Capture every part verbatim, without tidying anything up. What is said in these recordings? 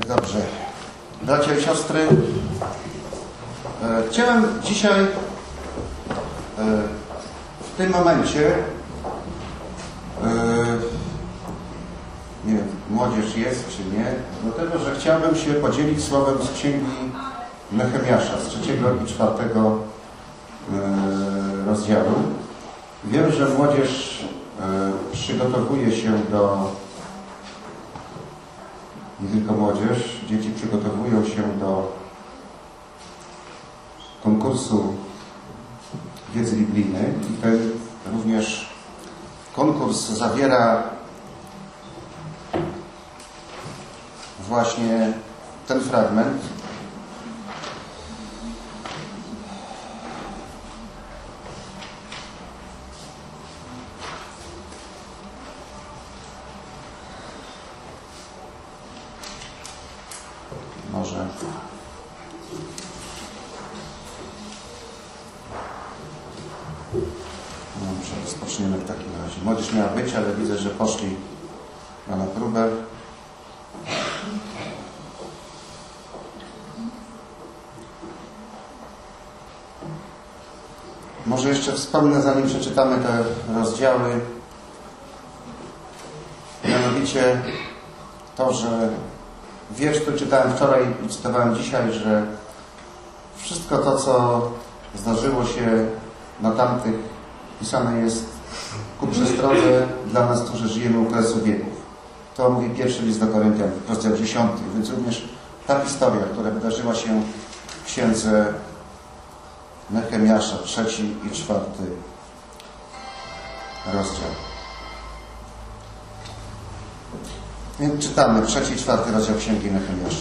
Dobrze. Bracia i siostry, e, chciałem dzisiaj e, w tym momencie e, nie wiem, młodzież jest czy nie, dlatego, że chciałbym się podzielić słowem z księgi Nehemiasza, z trzeciego i czwartego e, rozdziału. Wiem, że młodzież e, przygotowuje się do, nie tylko młodzież, dzieci przygotowują się do konkursu wiedzy biblijnej i ten również konkurs zawiera właśnie ten fragment. Może Dobrze, rozpoczniemy w takim razie. Młodzież miała być, ale widzę, że poszli na próbę. Może jeszcze wspomnę, zanim przeczytamy te rozdziały, mianowicie to, że wiersz, który czytałem wczoraj i cytowałem dzisiaj, że wszystko to, co zdarzyło się na tamtych, pisane jest ku przestrodze dla nas, którzy żyjemy u kresu wieków. To mówi pierwszy list do Koryntian, rozdział dziesiąty, więc również ta historia, która wydarzyła się w księdze Nehemiasza, trzeci i czwarty rozdział. Więc czytamy trzeci i czwarty rozdział księgi Nehemiasza.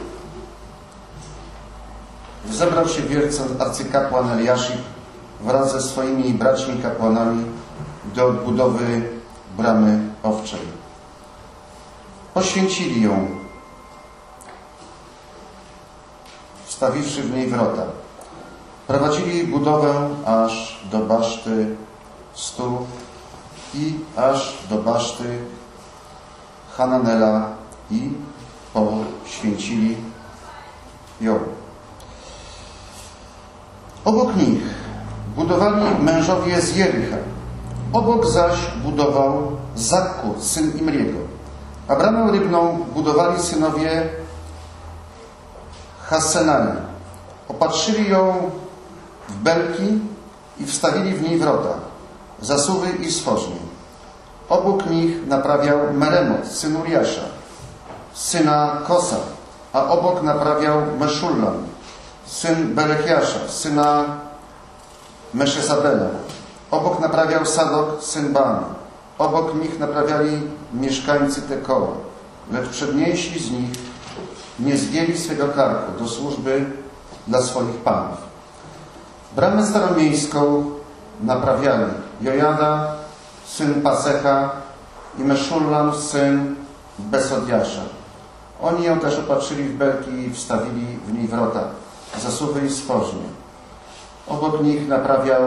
Zebrał się wielce arcykapłan Eliaszib wraz ze swoimi braćmi kapłanami do odbudowy bramy owczej. Poświęcili ją, wstawiwszy w niej wrota. Prowadzili budowę aż do baszty stu i aż do baszty Hananela i poświęcili ją. Obok nich budowali mężowie z Jericha. Obok zaś budował Zakkur, syn Imriego. A bramę rybną budowali synowie Hassenai. Opatrzyli ją w belki i wstawili w niej wrota, zasuwy i stworznie. Obok nich naprawiał Meremot, syn Uriasza, syna Kosa, a obok naprawiał Meszullam, syn Berechiasza, syna Meszezabela. Obok naprawiał Sadok, syn Baana. Obok nich naprawiali mieszkańcy Tekoa, lecz przedniejsi z nich nie zgięli swego karku do służby dla swoich panów. Bramę staromiejską naprawiali Jojada, syn Pasecha i Meszullam, syn Besodiasza. Oni ją też opatrzyli w belki i wstawili w niej wrota, zasuwy i stworznie. Obok nich naprawiał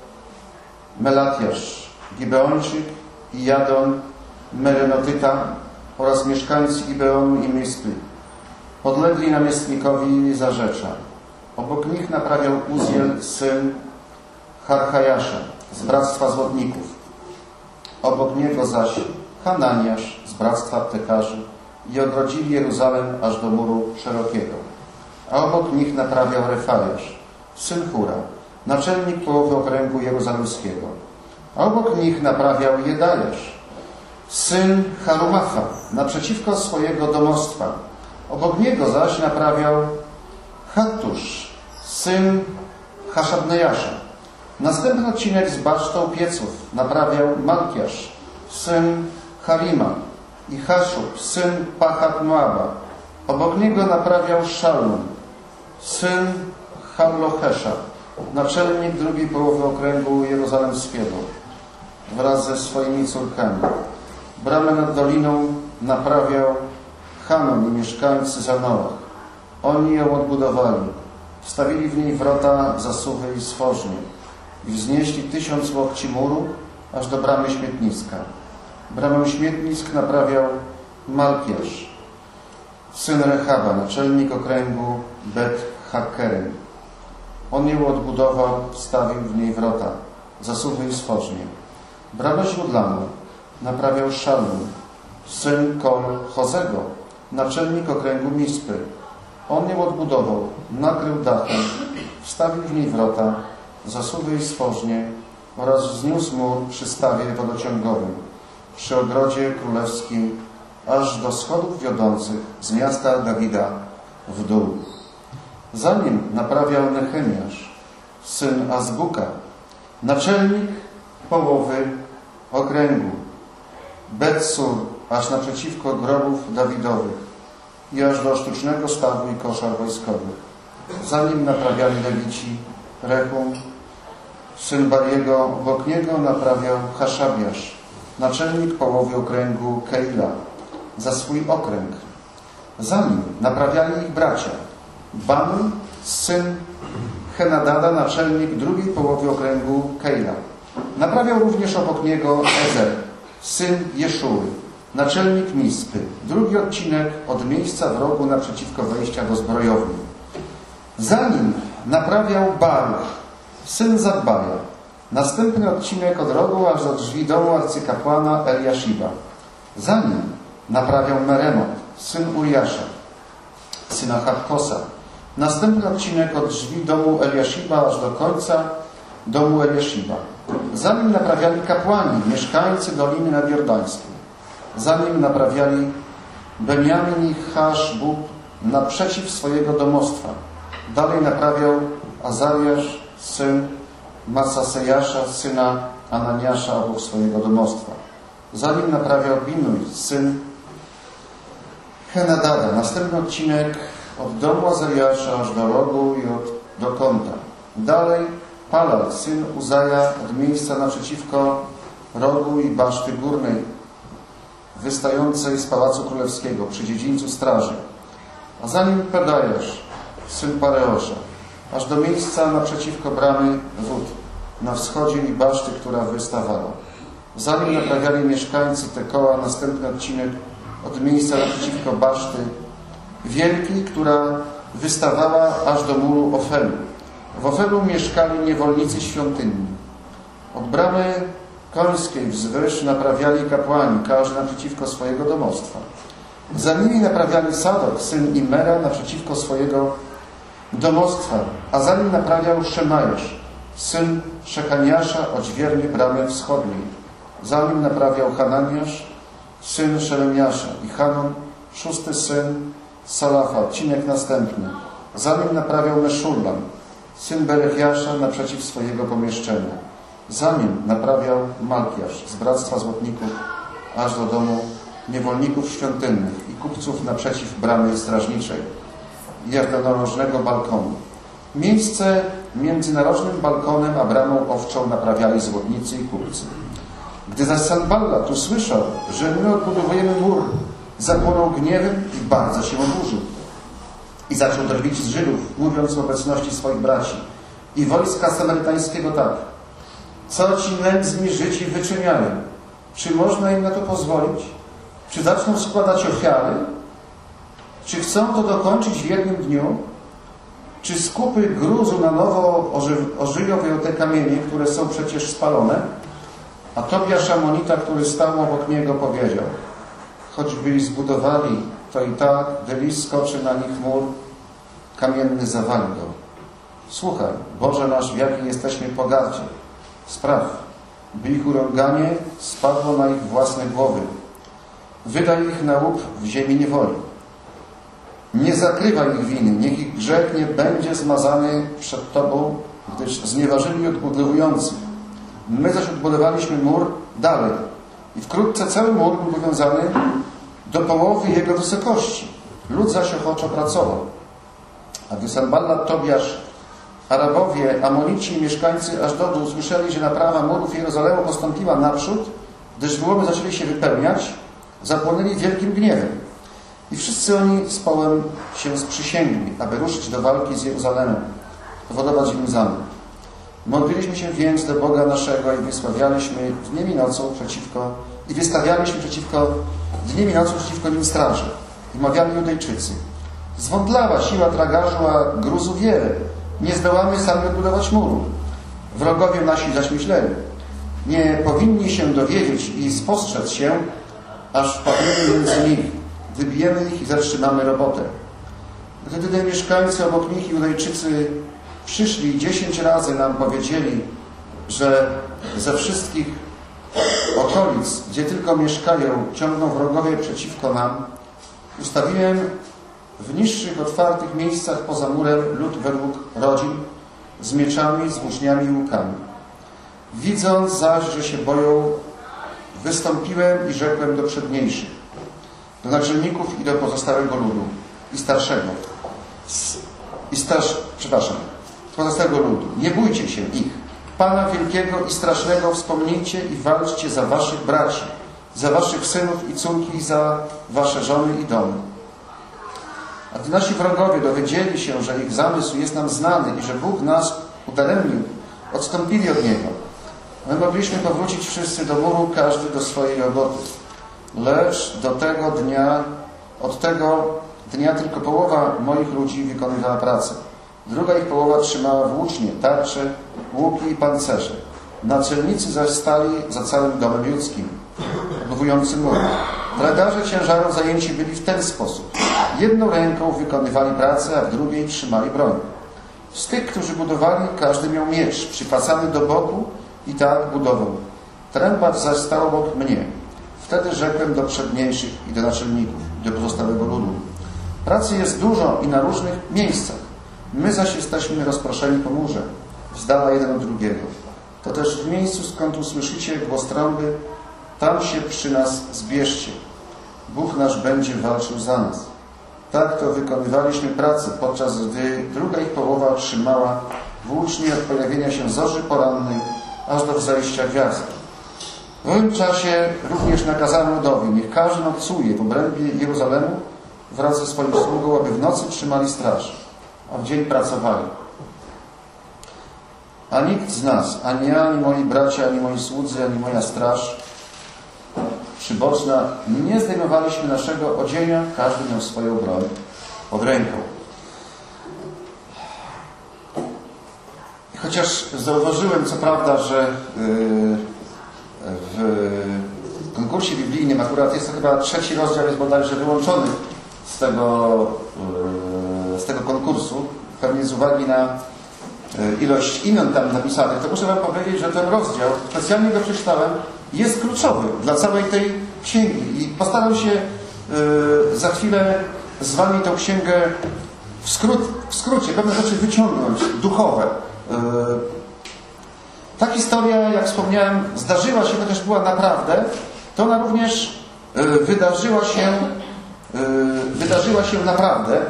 Melatiasz, Gibeonczyk i Jadon, Merenotyta oraz mieszkańcy Gibeonu i Mispy. Podlegli namiestnikowi Zarzecza. Obok nich naprawiał Uziel, syn Harchajasza z bractwa złotników. Obok niego zaś Hananiasz z bractwa aptekarzy i ogrodzili Jeruzalem aż do muru szerokiego. A obok nich naprawiał Refajasz, syn Hura, naczelnik połowy okręgu jeruzalemskiego. A obok nich naprawiał Jedajasz, syn Harumafa, naprzeciwko swojego domostwa. Obok niego zaś naprawiał Hattusz, syn Haszabnejasza. Następny odcinek z basztą pieców naprawiał Malkiasz, syn Harima i Haszub, syn Pachat Moaba. Obok niego naprawiał Szallum, syn Hallohesza, naczelnik drugiej połowy okręgu jeruzalemskiego, wraz ze swoimi córkami. Bramę nad doliną naprawiał Hanon i mieszkańcy Zanoach. Oni ją odbudowali, wstawili w niej wrota, zasuwy i stworznie i wznieśli tysiąc łokci muru aż do bramy śmietniska. Bramę śmietnisk naprawiał Malkiasz. syn Rechaba, naczelnik okręgu Bet-Hakkerem. On ją odbudował, wstawił w niej wrota, zasuwy i stworznie. Bramę źródlaną naprawiał Szalum, syn Kol-Hozego, naczelnik okręgu Mispy. On ją odbudował, nakrył dachem, wstawił w niej wrota, zasuwy i stworznie oraz wzniósł mur przy stawie wodociągowym, przy ogrodzie królewskim, aż do schodów wiodących z miasta Dawida w dół. Zanim naprawiał Nechemiasz, syn Azbuka, naczelnik połowy okręgu, Bet-Sur, aż naprzeciwko grobów Dawidowych i aż do sztucznego stawu i koszar wojskowych. Zanim naprawiali Lewici, Rechum, syn Bariego, obok niego naprawiał Haszabiasz, naczelnik połowy okręgu Keila, za swój okręg. Zanim naprawiali ich bracia, Banu, syn Henadada, naczelnik drugiej połowy okręgu Keila. Naprawiał również obok niego Ezer, syn Jeszuły, naczelnik Mispy, drugi odcinek od miejsca w rogu naprzeciwko wejścia do zbrojowni. Zanim naprawiał Baruch, syn Zabbaja, następny odcinek od rogu aż do drzwi domu arcykapłana Eliashiba. Zanim naprawiał Meremot, syn Uriasza, syna Hakkosa, następny odcinek od drzwi domu Eliashiba aż do końca domu Eliashiba. Zanim naprawiali kapłani, mieszkańcy Doliny Nadjordańskiej. Zanim naprawiali Benjamin i Haszbub naprzeciw swojego domostwa. Dalej naprawiał Azariasz, syn Masasejasza, syna Ananiasza obok swojego domostwa. Zanim naprawiał Binuj, syn Henadada. Następny odcinek od domu Azariasza aż do rogu i od, do kąta. Dalej Palal, syn Uzaja, od miejsca naprzeciwko rogu i baszty górnej, wystającej z Pałacu Królewskiego przy dziedzińcu straży. A zanim Pedajasz, syn Pareosza, aż do miejsca naprzeciwko bramy wód, na wschodzie i baszty, która wystawała. Zanim naprawiali mieszkańcy Tekoa, następny odcinek od miejsca naprzeciwko baszty wielkiej, która wystawała aż do muru Ofelu. W Ofelu mieszkali niewolnicy świątynni. Od bramy końskiej wzwyż naprawiali kapłani, każdy naprzeciwko swojego domostwa. Za nimi naprawiali Sadok, syn Imera, naprzeciwko swojego domostwa, a za nim naprawiał Szemajasz, syn Szechaniasza, odźwiernie bramy wschodniej. Za nim naprawiał Hananiasz, syn Szelemiasza, i Hanon, szósty syn Salafa, odcinek następny. Za nim naprawiał Meszullam, syn Berechiasza, naprzeciw swojego pomieszczenia. Za nim naprawiał Malkiasz z Bractwa Złotników aż do domu niewolników świątynnych i kupców naprzeciw bramy strażniczej i jednorożnego balkonu. Miejsce między narożnym balkonem a bramą owczą naprawiali złotnicy i kupcy. Gdy zaś Sanballat usłyszał, że my odbudowujemy mur, zapłonął gniewem i bardzo się oburzył. I zaczął drwić z Żydów, mówiąc w obecności swoich braci i wojska samarytańskiego tak: co ci nędzni Żydzi wyczyniają? Czy można im na to pozwolić? Czy zaczną składać ofiary? Czy chcą to dokończyć w jednym dniu? Czy z kupy gruzu na nowo oży ożywią te kamienie, które są przecież spalone? A Tobiasz Amonita, który stał obok niego, powiedział: choćby ich zbudowali, to i tak, gdy lis skoczy na nich mur kamienny, zawali go. Słuchaj, Boże nasz, w jakiej jesteśmy pogardzie. Spraw, by ich urąganie spadło na ich własne głowy. Wydaj ich na łup w ziemi niewoli. Nie zakrywaj ich winy, niech ich grzech nie będzie zmazany przed Tobą, gdyż znieważyli odbudowujących. My zaś odbudowaliśmy mur dalej i wkrótce cały mur był powiązany do połowy jego wysokości. Lud zaś ochoczo pracował. A gdy Sanballat, Tobiasz, Arabowie, Amonici i mieszkańcy Ażdodu usłyszeli, że naprawa murów Jerozolemu postąpiła naprzód, gdyż wyłomy zaczęli się wypełniać, zapłonęli wielkim gniewem. I wszyscy oni z połem się sprzysięgli, aby ruszyć do walki z Jeruzalemem, powodować im zamęt. Modliliśmy się więc do Boga naszego i wysławialiśmy dniem i nocą przeciwko, i wystawialiśmy przeciwko, dniem i nocą przeciwko nim straży. i mawiali Judejczycy. Zwątlała siła tragażu, a gruzu wiele. Nie zdołamy sami odbudować muru. Wrogowie nasi zaś myśleli. Nie powinni się dowiedzieć i spostrzec się, aż wpadniemy między nich. Wybijemy ich i zatrzymamy robotę. Gdy mieszkańcy obok nich Judejczycy przyszli dziesięć razy nam powiedzieli, że ze wszystkich okolic, gdzie tylko mieszkają, ciągną wrogowie przeciwko nam, ustawiłem w niższych, otwartych miejscach poza murem lud według rodzin, z mieczami, z włóczniami i łukami. Widząc zaś, że się boją, wystąpiłem i rzekłem do przedniejszych, do naczelników i do pozostałego ludu, i starszego, i starsz, przepraszam, pozostałego ludu. Nie bójcie się ich. Pana wielkiego i strasznego wspomnijcie i walczcie za waszych braci, za waszych synów i córki i za wasze żony i domy. A gdy nasi wrogowie dowiedzieli się, że ich zamysł jest nam znany i że Bóg nas udaremnił, odstąpili od niego. My mogliśmy powrócić wszyscy do muru, każdy do swojej roboty. Lecz do tego dnia, od tego dnia tylko połowa moich ludzi wykonywała pracę. Druga ich połowa trzymała włócznie, tarcze, łuki i pancerze. Naczelnicy zaś stali za całym domem judzkim, odbudowującym mur. Tragarze ciężaru zajęci byli w ten sposób. Jedną ręką wykonywali pracę, a w drugiej trzymali broń. Z tych, którzy budowali, każdy miał miecz przypasany do boku i tak budował. Trębacz zaś stał obok mnie. Wtedy rzekłem do przedniejszych i do naczelników, i do pozostałego ludu. Pracy jest dużo i na różnych miejscach. My zaś jesteśmy rozproszeni po murze, z dala jeden od drugiego. To też w miejscu, skąd usłyszycie głos trąby, tam się przy nas zbierzcie. Bóg nasz będzie walczył za nas. Tak to wykonywaliśmy pracę, podczas gdy druga ich połowa trzymała włócznie od pojawienia się zorzy porannej, aż do wzejścia gwiazd. W owym czasie również nakazałem ludowi, niech każdy nocuje w obrębie Jeruzalemu wraz ze swoim sługą, aby w nocy trzymali straż, a w dzień pracowali. A nikt z nas, ani ja, ani moi bracia, ani moi słudzy, ani moja straż przyboczna, nie zdejmowaliśmy naszego odzienia, każdy miał swoją broń pod ręką. Chociaż zauważyłem, co prawda, że w konkursie biblijnym, akurat jest to chyba trzeci rozdział, jest bodajże wyłączony z tego, z tego konkursu, pewnie z uwagi na ilość imion tam napisanych, to muszę wam powiedzieć, że ten rozdział, specjalnie go przeczytałem, jest kluczowy dla całej tej księgi i postaram się yy, za chwilę z wami tą księgę w, skrót, w skrócie pewne rzeczy wyciągnąć, duchowe. Yy, ta historia, jak wspomniałem, zdarzyła się, chociaż była naprawdę, to ona również yy, wydarzyła się yy, wydarzyła się naprawdę.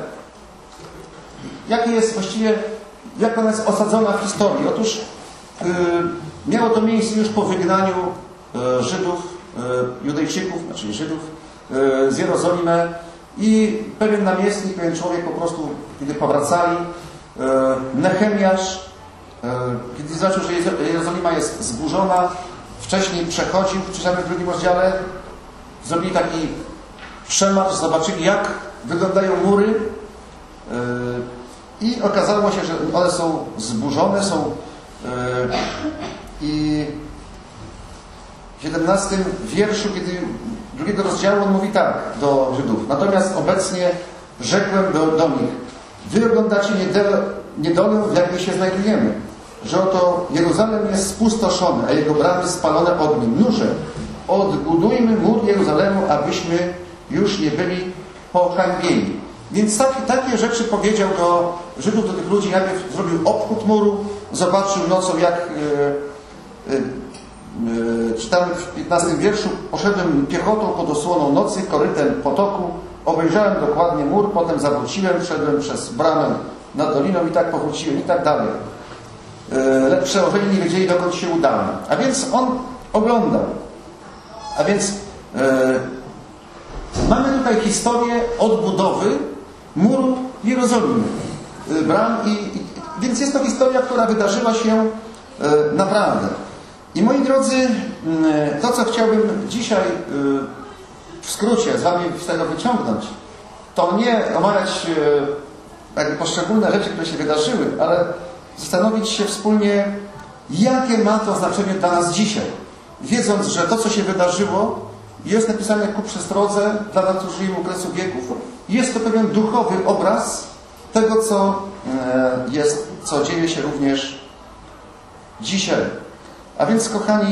Jakie jest właściwie, jak ona jest osadzona w historii? Otóż yy, miało to miejsce już po wygnaniu yy, Żydów, yy, Judejczyków, znaczy Żydów yy, z Jerozolimy i pewien namiestnik, pewien człowiek po prostu, kiedy powracali, yy, Nehemiasz, yy, kiedy zobaczył, że Jerozolima jest zburzona, wcześniej przechodził, czytamy w drugim rozdziale, zrobili taki przemarsz, zobaczyli, jak wyglądają mury, yy, i okazało się, że one są zburzone, są yy, i w siedemnastym wierszu, kiedy drugiego rozdziału, on mówi tak do Żydów. Natomiast obecnie rzekłem do, do nich, wy oglądacie niedolę, w jakiej się znajdujemy, że oto Jeruzalem jest spustoszony, a jego bramy spalone ogniem. Nuże, odbudujmy mur Jeruzalemu, abyśmy już nie byli pohańbieni. Więc tak, takie rzeczy powiedział do Żydów, do tych ludzi. Najpierw zrobił obchód muru, zobaczył nocą, jak yy, yy, czytamy w piętnastym wierszu, poszedłem piechotą pod osłoną nocy, korytem potoku, obejrzałem dokładnie mur, potem zawróciłem, szedłem przez bramę nad doliną i tak powróciłem i tak dalej. Yy, lecz przełożeni nie wiedzieli, dokąd się udamy. A więc on oglądał. A więc yy, mamy tutaj historię odbudowy muru Jerozolimy, bram i, i więc jest to historia, która wydarzyła się e, naprawdę. I moi drodzy, to co chciałbym dzisiaj e, w skrócie z wami z tego wyciągnąć, to nie omawiać jakby poszczególne rzeczy, które się wydarzyły, ale zastanowić się wspólnie, jakie ma to znaczenie dla nas dzisiaj. Wiedząc, że to, co się wydarzyło, jest napisane ku przestrodze dla nas, którzy żyją w okresu wieków. Jest to pewien duchowy obraz tego, co jest, co dzieje się również dzisiaj. A więc, kochani,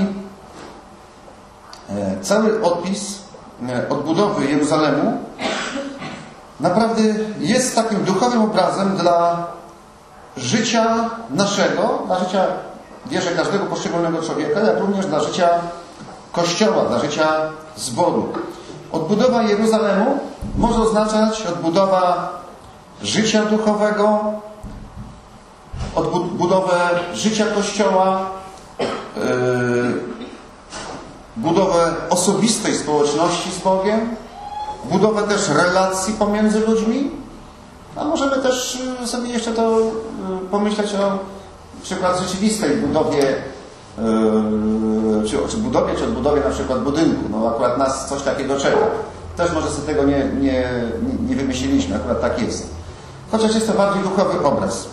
cały opis odbudowy Jeruzalemu naprawdę jest takim duchowym obrazem dla życia naszego, dla życia, wierzę, każdego poszczególnego człowieka, jak również dla życia Kościoła, dla życia zboru. Odbudowa Jeruzalemu może oznaczać odbudowa życia duchowego, odbudowę życia Kościoła, yy, budowę osobistej społeczności z Bogiem, budowę też relacji pomiędzy ludźmi, a możemy też sobie jeszcze to pomyśleć o przykład rzeczywistej budowie, czy, czy budowie, czy odbudowie na przykład budynku. No akurat nas coś takiego czeka. Też może sobie tego nie, nie, nie wymyśliliśmy, akurat tak jest. Chociaż jest to bardziej duchowy obraz.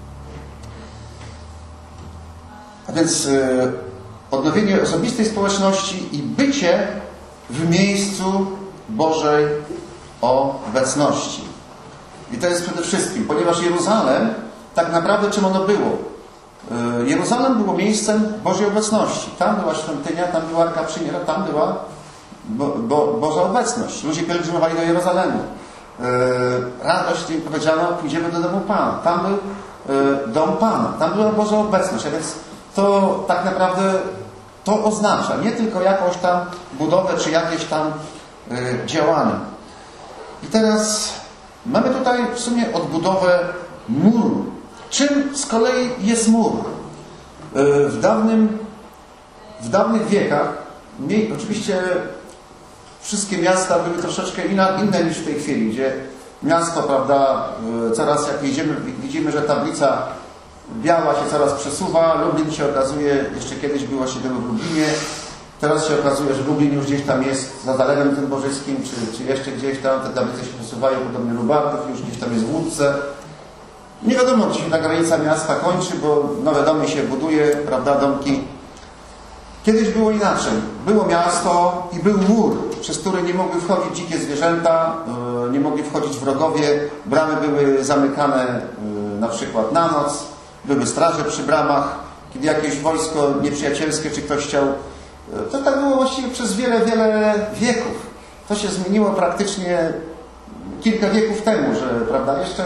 A więc yy, odnowienie osobistej społeczności i bycie w miejscu Bożej obecności. I to jest przede wszystkim, ponieważ Jeruzalem, tak naprawdę czym ono było? Yy, Jeruzalem było miejscem Bożej obecności. Tam była świątynia, tam była Arka Przymierza, tam była bo, bo, Boża obecność. Ludzie pielgrzymowali do Jerozolemu. Yy, radość im powiedziano, pójdziemy do domu Pana. Tam był yy, dom Pana. Tam była Boża obecność. A więc to tak naprawdę to oznacza nie tylko jakąś tam budowę, czy jakieś tam yy, działanie. I teraz mamy tutaj w sumie odbudowę muru. Czym z kolei jest mur? Yy, w, dawnym, w dawnych wiekach, mniej, oczywiście wszystkie miasta były troszeczkę inne, inne niż w tej chwili, gdzie miasto, prawda, yy, coraz jak jedziemy, widzimy, że tablica biała się coraz przesuwa. Lublin się okazuje, jeszcze kiedyś było się było w Lublinie, teraz się okazuje, że Lublin już gdzieś tam jest za Zalewem tym Bożyskim, czy, czy jeszcze gdzieś tam, te tablice się przesuwają, podobnie Lubartów już gdzieś tam jest w Łódce. Nie wiadomo, gdzie się ta granica miasta kończy, bo nowe domy się buduje, prawda, domki. Kiedyś było inaczej. Było miasto i był mur, przez który nie mogły wchodzić dzikie zwierzęta, nie mogli wchodzić wrogowie, bramy były zamykane na przykład na noc, były straże przy bramach, kiedy jakieś wojsko nieprzyjacielskie czy ktoś chciał. To tak było właściwie przez wiele, wiele wieków. To się zmieniło praktycznie kilka wieków temu, że, prawda, jeszcze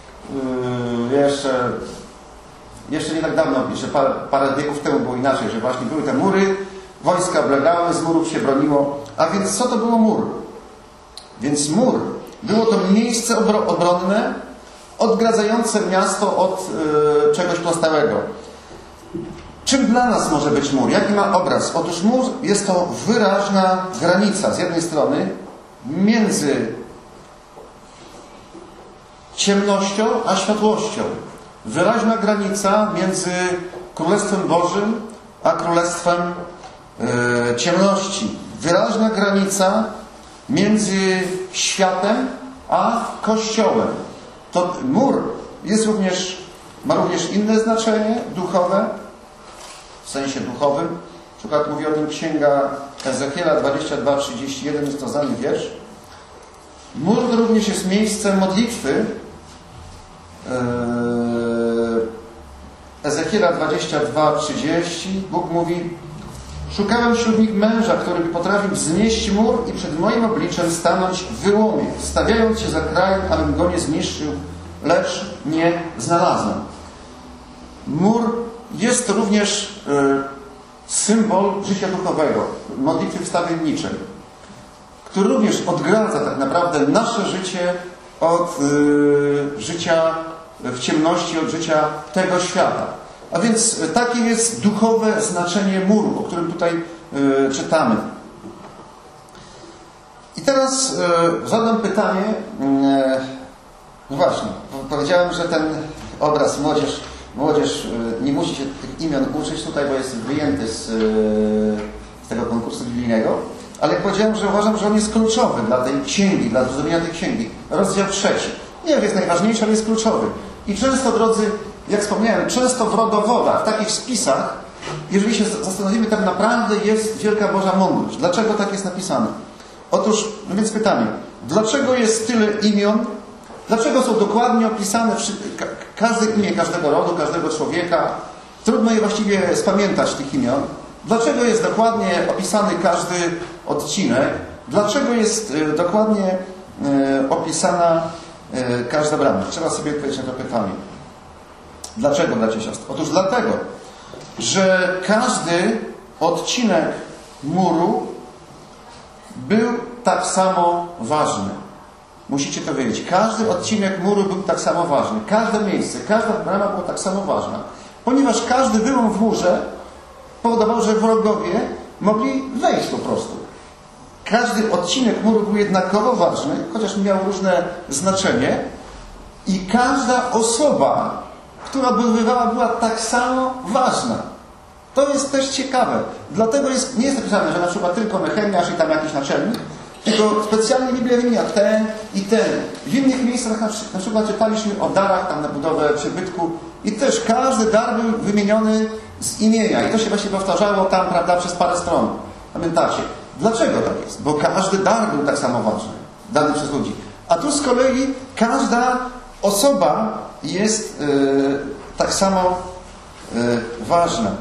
yy, jeszcze jeszcze nie tak dawno, jeszcze parę, parę wieków temu było inaczej, że właśnie były te mury, wojska oblegały, z murów się broniło. A więc co to było mur? Więc mur było to miejsce obronne, odgradzające miasto od yy, czegoś pozostałego. Czym dla nas może być mur? Jaki ma obraz? Otóż mur jest to wyraźna granica z jednej strony między ciemnością a światłością. Wyraźna granica między Królestwem Bożym a Królestwem yy, ciemności. Wyraźna granica między światem a Kościołem. To mur jest również, ma również inne znaczenie duchowe, w sensie duchowym. Na przykład mówi o tym Księga Ezechiela dwadzieścia dwa, trzydzieści jeden, jest to znany wiersz. Mur również jest miejscem modlitwy. Ezechiela dwadzieścia dwa, trzydzieści. Bóg mówi: szukałem wśród nich męża, który by potrafił wznieść mur i przed moim obliczem stanąć w wyłomie, stawiając się za krajem, abym go nie zniszczył, lecz nie znalazłem. Mur jest to również y, symbol życia duchowego, modlitwy wstawienniczej, który również odgradza tak naprawdę nasze życie od y, życia w ciemności, od życia tego świata. A więc takie jest duchowe znaczenie muru, o którym tutaj y, czytamy. I teraz y, zadam pytanie. Y, no właśnie, powiedziałem, że ten obraz młodzież, młodzież y, nie musi się tych imion uczyć tutaj, bo jest wyjęty z, y, z tego konkursu biblijnego. Ale jak powiedziałem, że uważam, że on jest kluczowy dla tej księgi, dla zrozumienia tej księgi. Rozdział trzeci. Nie wiem, jest najważniejszy, ale jest kluczowy. I często, drodzy, jak wspomniałem, często w rodowodach, w takich spisach, jeżeli się zastanowimy, tak naprawdę jest wielka Boża mądrość. Dlaczego tak jest napisane? Otóż, no więc pytanie, dlaczego jest tyle imion? Dlaczego są dokładnie opisane każde imię każdego rodu, każdego człowieka? Trudno je właściwie spamiętać, tych imion. Dlaczego jest dokładnie opisany każdy odcinek? Dlaczego jest dokładnie opisana każda brama? Trzeba sobie odpowiedzieć na to pytanie. Dlaczego, bracia i siostry? Otóż dlatego, że każdy odcinek muru był tak samo ważny. Musicie to wiedzieć. Każdy odcinek muru był tak samo ważny. Każde miejsce, każda brama była tak samo ważna. Ponieważ każdy wyłom w murze powodował, że wrogowie mogli wejść po prostu. Każdy odcinek muru był jednakowo ważny, chociaż miał różne znaczenie. I każda osoba, która odbudowywała, była tak samo ważna. To jest też ciekawe. Dlatego jest, nie jest napisane, że na przykład tylko Nehemiasz i tam jakiś naczelnik, tylko specjalnie Biblia wymienia ten i ten. W innych miejscach na przykład czytaliśmy o darach tam na budowę przybytku i też każdy dar był wymieniony z imienia. I to się właśnie powtarzało tam, prawda, przez parę stron. Pamiętacie? Dlaczego tak jest? Bo każdy dar był tak samo ważny, dany przez ludzi. A tu z kolei każda osoba jest yy, tak samo yy, ważna.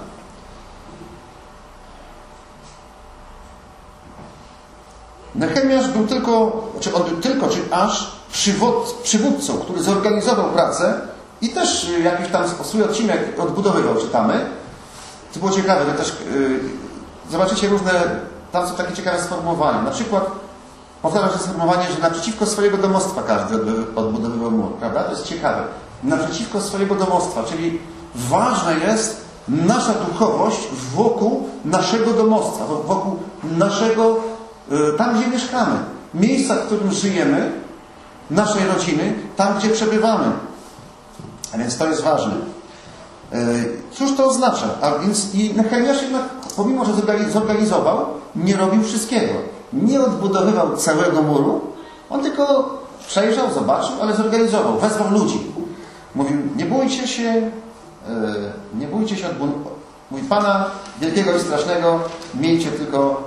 Nehemiasz był tylko, czy on był tylko, czy aż przywód, przywódcą, który zorganizował pracę i też jakiś tam swój odcinek odbudowywał, czytamy. To było ciekawe, że też yy, zobaczycie różne, tam są takie ciekawe sformułowania. Na przykład powtarza się sformułowanie, że naprzeciwko swojego domostwa każdy odbudowywał mur, prawda? To jest ciekawe. Naprzeciwko swojego domostwa, czyli ważna jest nasza duchowość wokół naszego domostwa, wokół naszego, tam gdzie mieszkamy. Miejsca, w którym żyjemy, naszej rodziny, tam gdzie przebywamy. A więc to jest ważne. Cóż to oznacza? A więc i Nehemiasz jednak, pomimo że zorganizował, nie robił wszystkiego. Nie odbudowywał całego muru, on tylko przejrzał, zobaczył, ale zorganizował, wezwał ludzi. Mówił, nie bójcie się, nie bójcie się odbudować. Mówi, Pana wielkiego i strasznego, miejcie tylko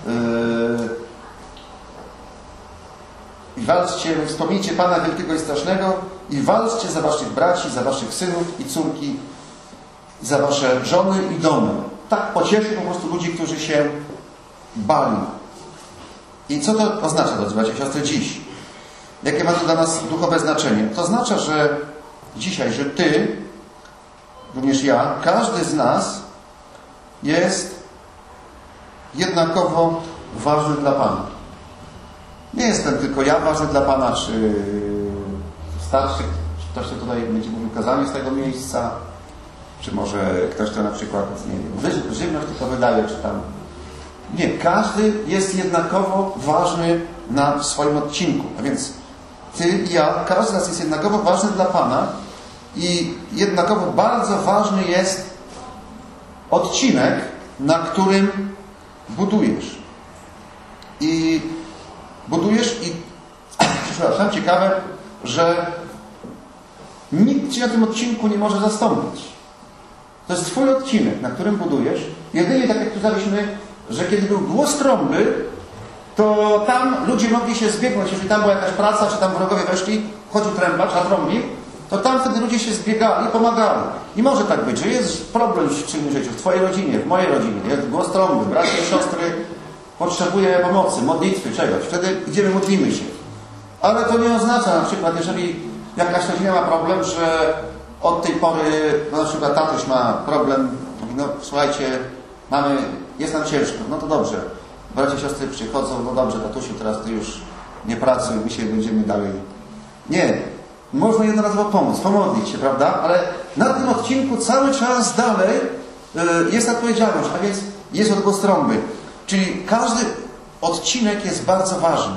i walczcie, wspomnijcie Pana wielkiego i strasznego i walczcie za waszych braci, za waszych synów i córki, za wasze żony i domy. Tak pocieszy po prostu ludzi, którzy się bali. I co to oznacza, drodzy bracia i siostry, dziś? Jakie ma to dla nas duchowe znaczenie? To oznacza, że dzisiaj, że Ty, również ja, każdy z nas jest jednakowo ważny dla Pana. Nie jestem tylko ja ważny dla Pana, czy starszy, czy ktoś, kto tutaj będzie mówił kazanie z tego miejsca, czy może ktoś, kto na przykład, nie wiem, żywność tylko wydaje, czy tam. Nie, każdy jest jednakowo ważny na swoim odcinku. A więc Ty i ja, każdy z nas jest jednakowo ważny dla Pana i jednakowo bardzo ważny jest odcinek, na którym budujesz. I budujesz i przepraszam, ciekawe, że nikt Ci na tym odcinku nie może zastąpić. To jest Twój odcinek, na którym budujesz. Jedynie tak jak tu znaliśmy, że kiedy był głos trąby, to tam ludzie mogli się zbiegnąć. Jeżeli tam była jakaś praca, czy tam wrogowie weszli, chodził trębacz, zatrąbił, to tam wtedy ludzie się zbiegali, pomagali. I może tak być, że jest problem w czymś życiu, w Twojej rodzinie, w mojej rodzinie, jest głos trąby, bracia i siostry potrzebuje pomocy, modlitwy, czegoś. Wtedy idziemy, modlimy się. Ale to nie oznacza na przykład, jeżeli jakaś rodzina ma problem, że od tej pory, no na przykład tatuś ma problem, mówi, no słuchajcie, mamy, jest nam ciężko, no to dobrze. Bracia i siostry przychodzą, no dobrze, tatusiu, teraz Ty już nie pracuj, my się będziemy dalej. Nie. Można jednorazowo pomóc, pomodlić się, prawda? Ale na tym odcinku cały czas dalej yy, jest odpowiedzialność, a więc jest odgłos trąby. Czyli każdy odcinek jest bardzo ważny.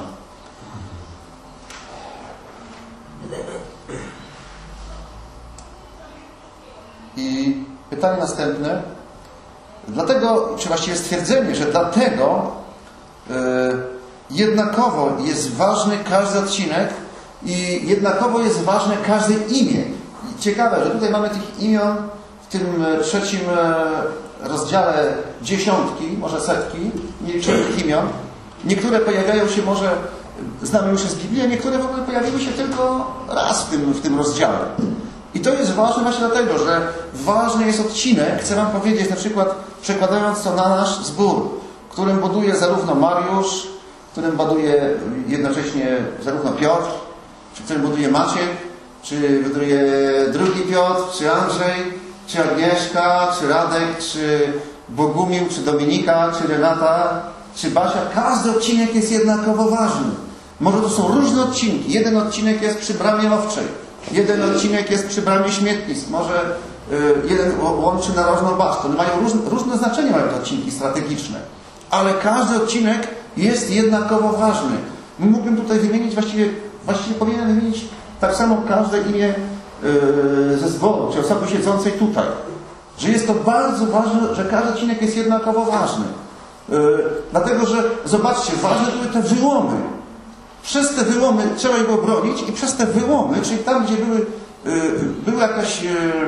I pytanie następne. Dlatego, czy właściwie stwierdzenie, że dlatego jednakowo jest ważny każdy odcinek i jednakowo jest ważne każde imię. I ciekawe, że tutaj mamy tych imion w tym trzecim rozdziale dziesiątki, może setki, nie liczymy tych imion. Niektóre pojawiają się może, znamy już z Biblii, a niektóre w ogóle pojawiły się tylko raz w tym, w tym rozdziale. I to jest ważne właśnie dlatego, że ważny jest odcinek, chcę wam powiedzieć, na przykład przekładając to na nasz zbór, w którym buduje zarówno Mariusz, w którym buduje jednocześnie zarówno Piotr, czy w którym buduje Maciek, czy buduje drugi Piotr, czy Andrzej, czy Agnieszka, czy Radek, czy Bogumił, czy Dominika, czy Renata, czy Basia. Każdy odcinek jest jednakowo ważny. Może to są różne odcinki. Jeden odcinek jest przy bramie owczej, jeden odcinek jest przy bramie śmietnisk, może y, jeden łączy narożną basztę. One mają różne, różne znaczenie, mają te odcinki strategiczne. Ale każdy odcinek jest jednakowo ważny. Mógłbym tutaj wymienić, właściwie, właściwie powinienem wymienić tak samo każde imię yy, ze zboru, czy osoby siedzącej tutaj. Że jest to bardzo ważne, że każdy odcinek jest jednakowo ważny. Yy, dlatego, że zobaczcie, ważne były te wyłomy. Przez te wyłomy trzeba je było bronić i przez te wyłomy, czyli tam, gdzie były, yy, były jakaś... Yy,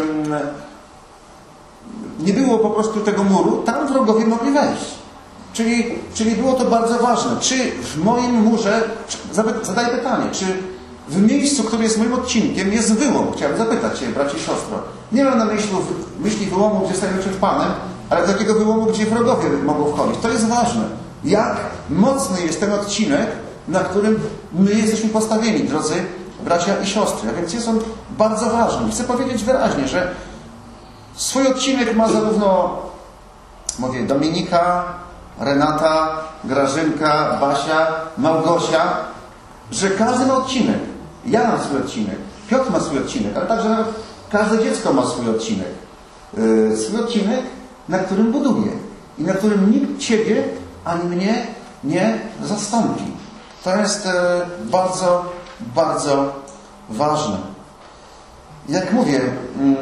nie było po prostu tego muru, tam wrogowie mogli wejść. Czyli, czyli było to bardzo ważne. Czy w moim murze, zadaję pytanie, czy w miejscu, które jest moim odcinkiem, jest wyłom? Chciałem zapytać Cię, bracie i siostro. Nie mam na myśli, myśli wyłomu, gdzie stajemy przed Panem, ale takiego wyłomu, gdzie wrogowie mogą wchodzić. To jest ważne. Jak mocny jest ten odcinek, na którym my jesteśmy postawieni, drodzy bracia i siostry. A więc jest on bardzo ważny. Chcę powiedzieć wyraźnie, że swój odcinek ma zarówno, mówię, Dominika, Renata, Grażynka, Basia, Małgosia, że każdy ma odcinek. Ja mam swój odcinek, Piotr ma swój odcinek, ale także nawet każde dziecko ma swój odcinek. Yy, swój odcinek, na którym buduje i na którym nikt Ciebie ani mnie nie zastąpi. To jest yy, bardzo, bardzo ważne. Jak mówię, yy,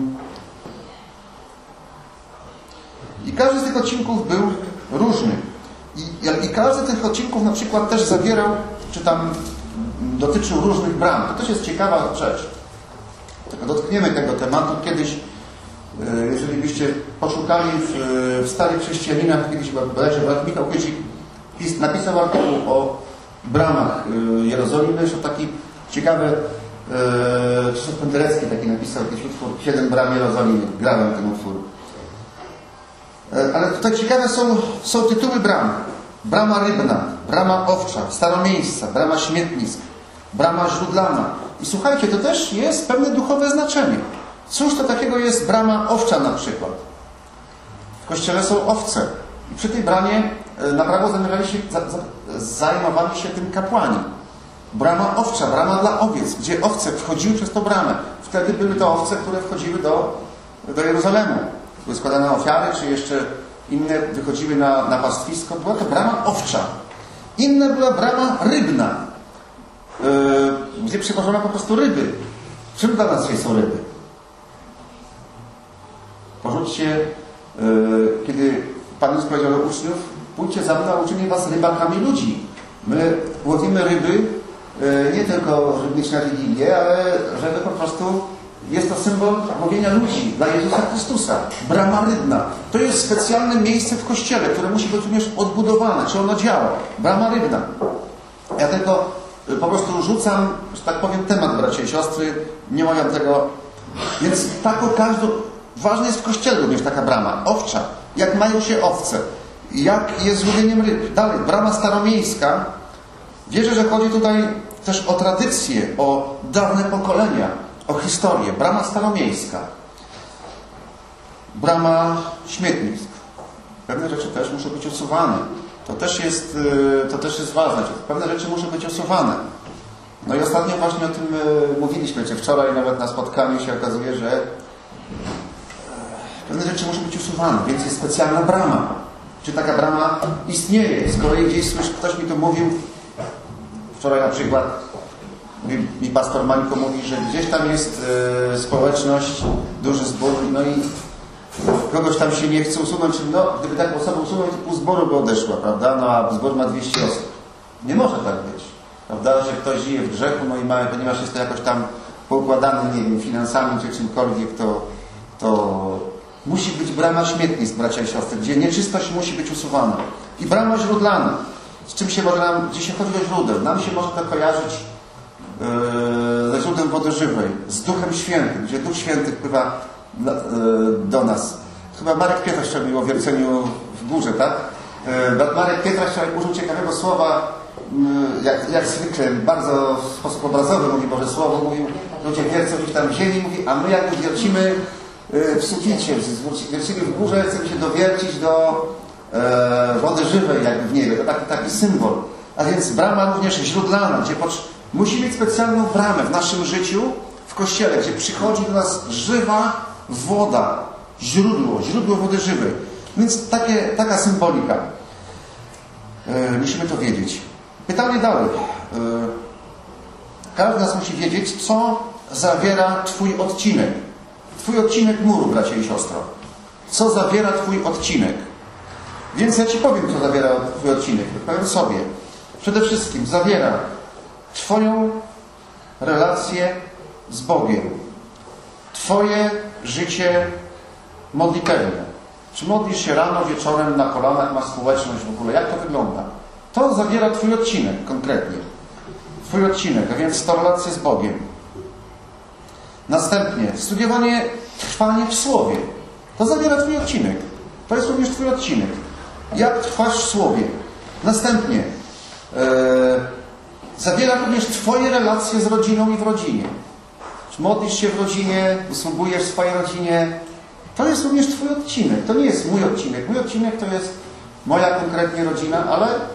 i każdy z tych odcinków był różny. I, I każdy z tych odcinków na przykład też zawierał, czy tam dotyczył różnych bram. To też jest ciekawa rzecz. Dotkniemy tego tematu kiedyś, jeżeli byście poszukali w, w Starych Chrześcijaninach, kiedyś bodajże brat Michał Kysik napisał artykuł o bramach Jerozolimy. Zresztą taki ciekawy Krzysztof Penderecki taki napisał jakiś utwór Siedem bram Jerozolimy. Grałem ten utwór. Ale tutaj ciekawe są, są tytuły bram. Brama rybna, brama owcza, staromiejsca, brama śmietnisk, brama źródlana. I słuchajcie, to też jest pewne duchowe znaczenie. Cóż to takiego jest brama owcza na przykład? W kościele są owce. I przy tej bramie na prawo zajmowali się, zajmowali się tym kapłani. Brama owcza, brama dla owiec, gdzie owce wchodziły przez tą bramę. Wtedy były to owce, które wchodziły do, do Jerozolemu. Były składane ofiary, czy jeszcze inne wychodziły na, na pastwisko. Była to brama owcza. Inna była brama rybna, yy, gdzie przywożono po prostu ryby. Czym dla nas dzisiaj są ryby? Porzućcie, yy, kiedy Pan Jezus powiedział do uczniów, pójdźcie za mną, a uczynię was rybakami ludzi. My łowimy ryby yy, nie tylko żebyś na Wigilię, ale żeby po prostu jest to symbol łowienia ludzi dla Jezusa Chrystusa. Brama rybna. To jest specjalne miejsce w Kościele, które musi być również odbudowane. Czy ono działa? Brama rybna. Ja tylko po prostu rzucam, że tak powiem, temat, bracia i siostry. Nie mają tego. Więc taką każdą... Ważna jest w Kościele również taka brama. Owcza. Jak mają się owce. Jak jest z łowieniem ryb. Dalej. Brama staromiejska. Wierzę, że chodzi tutaj też o tradycję, o dawne pokolenia. O historię. Brama staromiejska. Brama śmietnisk. Pewne rzeczy też muszą być usuwane. To też jest, to też jest ważne. Pewne rzeczy muszą być usuwane. No i ostatnio właśnie o tym mówiliśmy. Wczoraj nawet na spotkaniu się okazuje, że pewne rzeczy muszą być usuwane, więc jest specjalna brama. Czy taka brama istnieje? Z kolei gdzieś słyszę, ktoś mi to mówił wczoraj na przykład. Mi pastor Mańko mówi, że gdzieś tam jest y, społeczność, duży zbór, no i kogoś tam się nie chce usunąć, no gdyby taką osobę usunąć, to pół zboru by odeszła, prawda? No a zbor ma dwieście osób. Nie może tak być, prawda? Że ktoś żyje w grzechu, no i ma, ponieważ jest to jakoś tam poukładany, nie wiem, finansami czy czymkolwiek, to, to musi być brama śmietnisk, bracia i siostry, gdzie nieczystość musi być usuwana. I brama źródlana. Z czym się może nam, gdzie się chodzi o źródeł? Nam się może to kojarzyć yy, ze źródłem wody żywej, z Duchem Świętym, gdzie Duch Święty wpływa yy, do nas. Chyba Marek Pietraszcz mówił o wierceniu w górze, tak? Yy, Marek Pietraszcz użył ciekawego słowa, yy, jak, jak zwykle, bardzo w sposób obrazowy mówi Boże Słowo, mówił, ludzie wiercą gdzieś tam w ziemi, mówi, a my jak wiercimy w suficie, wiercimy w górze, chcemy się dowiercić do e, wody żywej jakby w niebie. To taki, taki symbol. A więc brama również źródlana, gdzie musi mieć specjalną bramę w naszym życiu, w Kościele, gdzie przychodzi do nas żywa woda, źródło, źródło wody żywej. Więc takie, taka symbolika. E, musimy to wiedzieć. Pytanie dalej. E, każdy z nas musi wiedzieć, co zawiera Twój odcinek. Twój odcinek muru, bracia i siostro. Co zawiera Twój odcinek? Więc ja Ci powiem, co zawiera Twój odcinek. Powiem sobie. Przede wszystkim zawiera Twoją relację z Bogiem. Twoje życie modlitewne. Czy modlisz się rano, wieczorem, na kolanach, masz społeczność w ogóle? Jak to wygląda? To zawiera Twój odcinek konkretnie. Twój odcinek, a więc to relacja z Bogiem. Następnie studiowanie, trwanie w Słowie. To zawiera Twój odcinek. To jest również Twój odcinek. Jak trwasz w Słowie. Następnie e, zawiera również Twoje relacje z rodziną i w rodzinie. Czy modlisz się w rodzinie, usługujesz swojej rodzinie. To jest również Twój odcinek. To nie jest mój odcinek. Mój odcinek to jest moja konkretnie rodzina, ale e,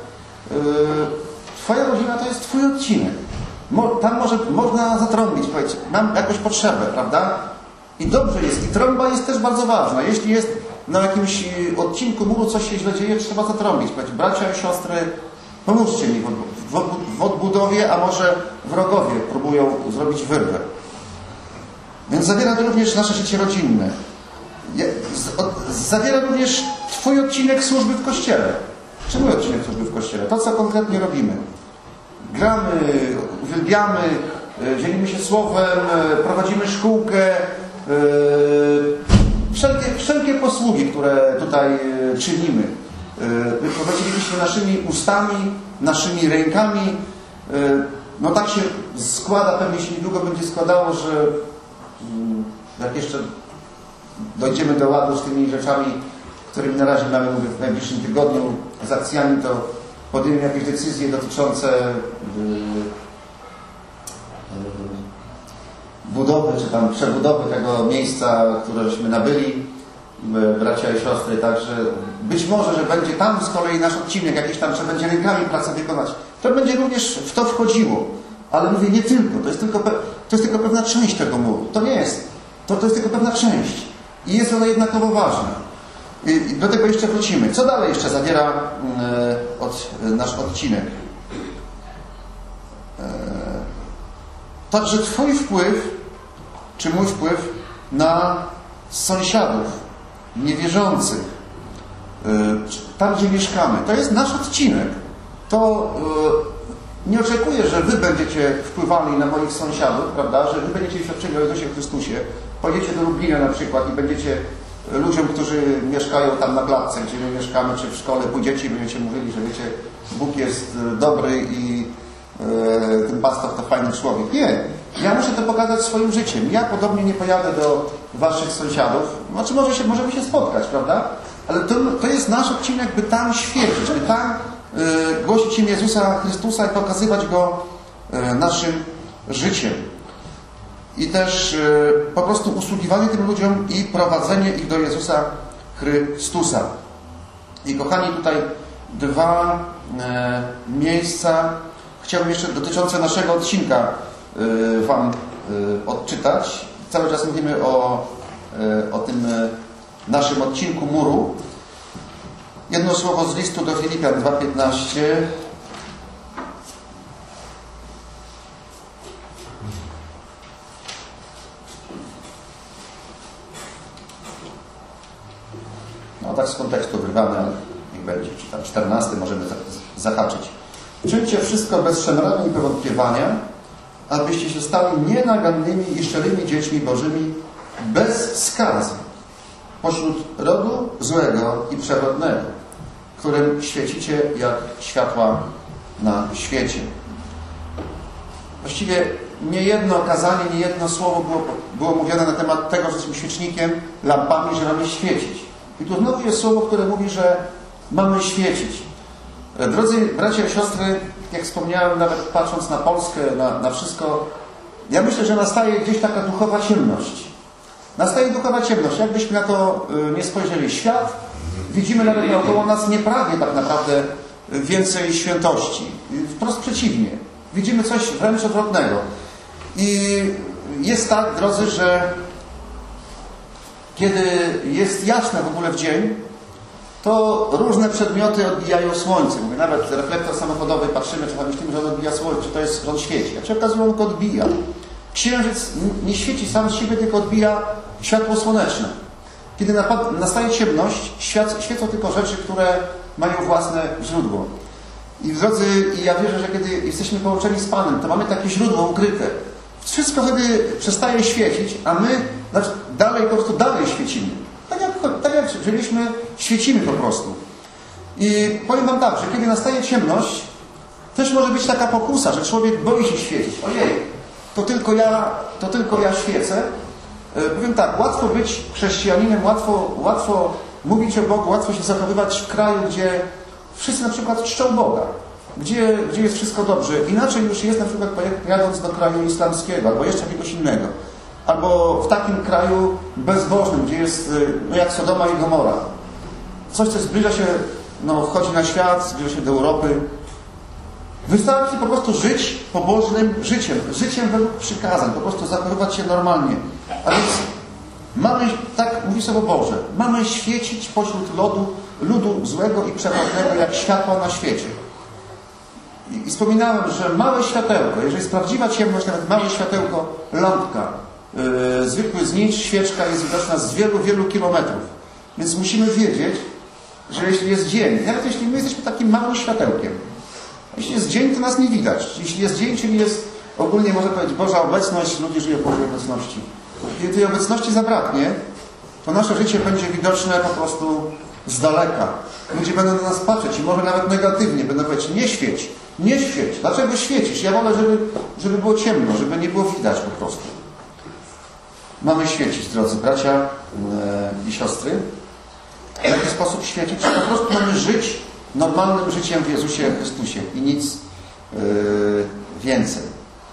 Twoja rodzina to jest Twój odcinek. Tam może, można zatrąbić, powiedzcie, mam jakąś potrzebę, prawda? I dobrze jest. I trąba jest też bardzo ważna. Jeśli jest na jakimś odcinku muru coś się źle dzieje, trzeba zatrąbić. Powiedzcie, bracia i siostry, pomóżcie mi w odbudowie, a może wrogowie próbują zrobić wyrwę. Więc zawiera to również nasze życie rodzinne. Zawiera również Twój odcinek służby w Kościele. Czy mój odcinek służby w Kościele? To, co konkretnie robimy. Gramy, uwielbiamy, dzielimy się słowem, prowadzimy szkółkę, wszelkie, wszelkie posługi, które tutaj czynimy. Prowadziliśmy naszymi ustami, naszymi rękami. No tak się składa, pewnie się niedługo będzie składało, że jak jeszcze dojdziemy do ładu z tymi rzeczami, którymi na razie mamy w najbliższym tygodniu, z akcjami, to podjęliśmy jakieś decyzje dotyczące yy, yy, budowy, czy tam przebudowy tego miejsca, które żeśmy nabyli, yy, bracia i siostry, także być może, że będzie tam z kolei nasz odcinek, jakiś tam, że będzie rękami pracę wykonać. To będzie również w to wchodziło. Ale mówię, nie tylko. To jest tylko, pe- to jest tylko pewna część tego muru. To nie jest. To, to jest tylko pewna część. I jest ona jednakowo ważna. I do tego jeszcze wrócimy. Co dalej jeszcze zawiera e, od, e, nasz odcinek? E, także Twój wpływ, czy mój wpływ na sąsiadów niewierzących, e, tam gdzie mieszkamy. To jest nasz odcinek. To e, nie oczekuję, że Wy będziecie wpływali na moich sąsiadów, prawda? Że Wy będziecie świadczyli o Jezusie Chrystusie. Pojedziecie do Lublina na przykład i będziecie ludziom, którzy mieszkają tam na klatce, gdzie my mieszkamy, czy w szkole, pójdziecie i będziecie mówili, że wiecie, Bóg jest dobry i e, ten pastor to fajny człowiek. Nie. Ja muszę to pokazać swoim życiem. Ja podobnie nie pojadę do Waszych sąsiadów. Znaczy może się, możemy się spotkać, prawda? Ale to, to jest nasz odcinek, by tam świecić, by tam e, głosić im Jezusa Chrystusa i pokazywać Go e, naszym życiem. I też y, po prostu usługiwanie tym ludziom i prowadzenie ich do Jezusa Chrystusa. I kochani, tutaj dwa y, miejsca chciałbym jeszcze dotyczące naszego odcinka y, Wam y, odczytać. Cały czas mówimy o, y, o tym y, naszym odcinku muru. Jedno słowo z listu do Filipian dwa piętnaście. no tak z kontekstu wyrwane, ale niech będzie, czy tam czternasty możemy zahaczyć. Czyńcie wszystko bez szemrania i powątpiewania, abyście się stali nienagannymi i szczerymi dziećmi Bożymi, bez skazy, pośród rodu złego i przewrotnego, którym świecicie jak światła na świecie. Właściwie niejedno kazanie, niejedno słowo było, było mówione na temat tego, że jesteśmy świecznikiem, lampami, że mamy świecić. I tu znowu jest słowo, które mówi, że mamy świecić. Drodzy bracia i siostry, jak wspomniałem, nawet patrząc na Polskę, na, na wszystko, ja myślę, że nastaje gdzieś taka duchowa ciemność. Nastaje duchowa ciemność. Jakbyśmy na to nie spojrzeli. Świat, widzimy nawet naokoło nas, nie pragnie tak naprawdę więcej świętości. Wprost przeciwnie. Widzimy coś wręcz odwrotnego. I jest tak, drodzy, że kiedy jest jasne w ogóle w dzień, to różne przedmioty odbijają słońce. Mówię, nawet reflektor samochodowy, patrzymy, czy myślimy, że on odbija słońce, czy to jest, że on świeci. A się okazuje, on go odbija. Księżyc nie świeci sam z siebie, tylko odbija światło słoneczne. Kiedy nastaje ciemność, świecą tylko rzeczy, które mają własne źródło. I drodzy, i ja wierzę, że kiedy jesteśmy połączeni z Panem, to mamy takie źródło ukryte. Wszystko wtedy przestaje świecić, a my znaczy, dalej po prostu dalej świecimy. Tak jak, tak jak żyliśmy, świecimy po prostu. I powiem Wam tak, że kiedy nastaje ciemność, też może być taka pokusa, że człowiek boi się świecić. Ojej, to tylko ja, to tylko ja świecę. E, powiem tak, łatwo być chrześcijaninem, łatwo, łatwo mówić o Bogu, łatwo się zachowywać w kraju, gdzie wszyscy na przykład czczą Boga, gdzie, gdzie jest wszystko dobrze. Inaczej już jest na przykład jadąc do kraju islamskiego, albo jeszcze jakiegoś innego. Albo w takim kraju bezbożnym, gdzie jest, no jak Sodoma i Gomora. Coś, co zbliża się, no wchodzi na świat, zbliża się do Europy. Wystarczy po prostu żyć pobożnym życiem, życiem według przykazań, po prostu zachowywać się normalnie. A więc mamy, tak mówi Słowo Boże, mamy świecić pośród lodu, ludu złego i przewrotnego jak światła na świecie. I, I wspominałem, że małe światełko, jeżeli jest prawdziwa ciemność, nawet małe światełko, lampka, yy, zwykły znicz, świeczka jest widoczna z wielu, wielu kilometrów. Więc musimy wiedzieć, że jeśli jest dzień, nawet jeśli my jesteśmy takim małym światełkiem, jeśli jest dzień, to nas nie widać. Jeśli jest dzień, czyli jest ogólnie, można powiedzieć, Boża obecność, ludzie żyją w Bożej obecności. Kiedy tej obecności zabraknie, to nasze życie będzie widoczne po prostu z daleka. Ludzie będą na nas patrzeć i może nawet negatywnie. Będą powiedzieć, nie świeć, nie świeć. Dlaczego świecisz? Ja wolę, żeby, żeby było ciemno, żeby nie było widać po prostu. Mamy świecić, drodzy bracia yy, i siostry. W jaki sposób świecić? Po prostu mamy żyć normalnym życiem w Jezusie Chrystusie i nic yy, więcej.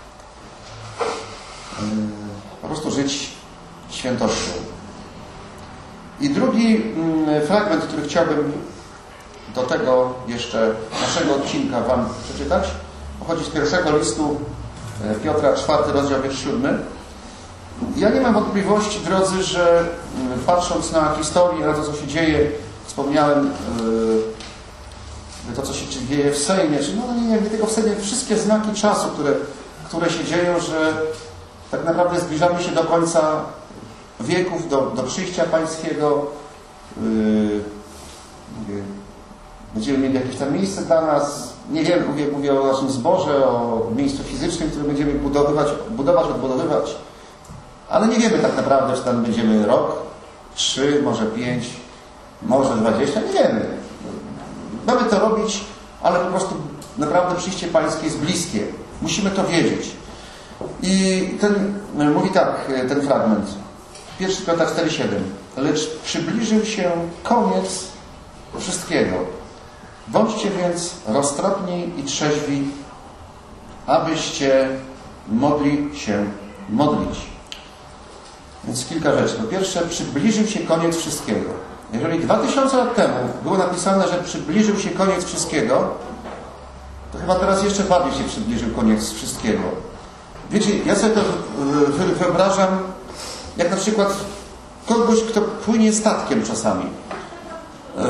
Yy, po prostu żyć świętością. I drugi yy, fragment, który chciałbym do tego jeszcze naszego odcinka Wam przeczytać, pochodzi z pierwszego listu Piotra, czwarty rozdział, wiersz siódmy. Ja nie mam wątpliwości, drodzy, że yy, patrząc na historię, na to, co się dzieje, wspomniałem yy, to, co się dzieje w Sejmie, czy no nie, nie, nie tylko w Sejmie, wszystkie znaki czasu, które, które się dzieją, że tak naprawdę zbliżamy się do końca wieków, do, do przyjścia Pańskiego. Yy, mówię, będziemy mieli jakieś tam miejsce dla nas. Nie wiem, mówię, mówię o naszym zborze, o miejscu fizycznym, które będziemy budowywać, budować, odbudowywać. Ale nie wiemy tak naprawdę, czy tam będziemy rok, trzy, może pięć, może dwadzieścia, nie wiemy. Mamy to robić, ale po prostu naprawdę przyjście Pańskie jest bliskie. Musimy to wiedzieć. I ten, mówi tak, ten fragment. pierwszy Piotra cztery siedem. Lecz przybliżył się koniec wszystkiego. Bądźcie więc roztropni i trzeźwi, abyście mogli się modlić. Więc kilka rzeczy. Po pierwsze, przybliżył się koniec wszystkiego. Jeżeli dwa tysiące lat temu było napisane, że przybliżył się koniec wszystkiego, to chyba teraz jeszcze bardziej się przybliżył koniec wszystkiego. Wiecie, ja sobie to wyobrażam, jak na przykład kogoś, kto płynie statkiem czasami. Eee...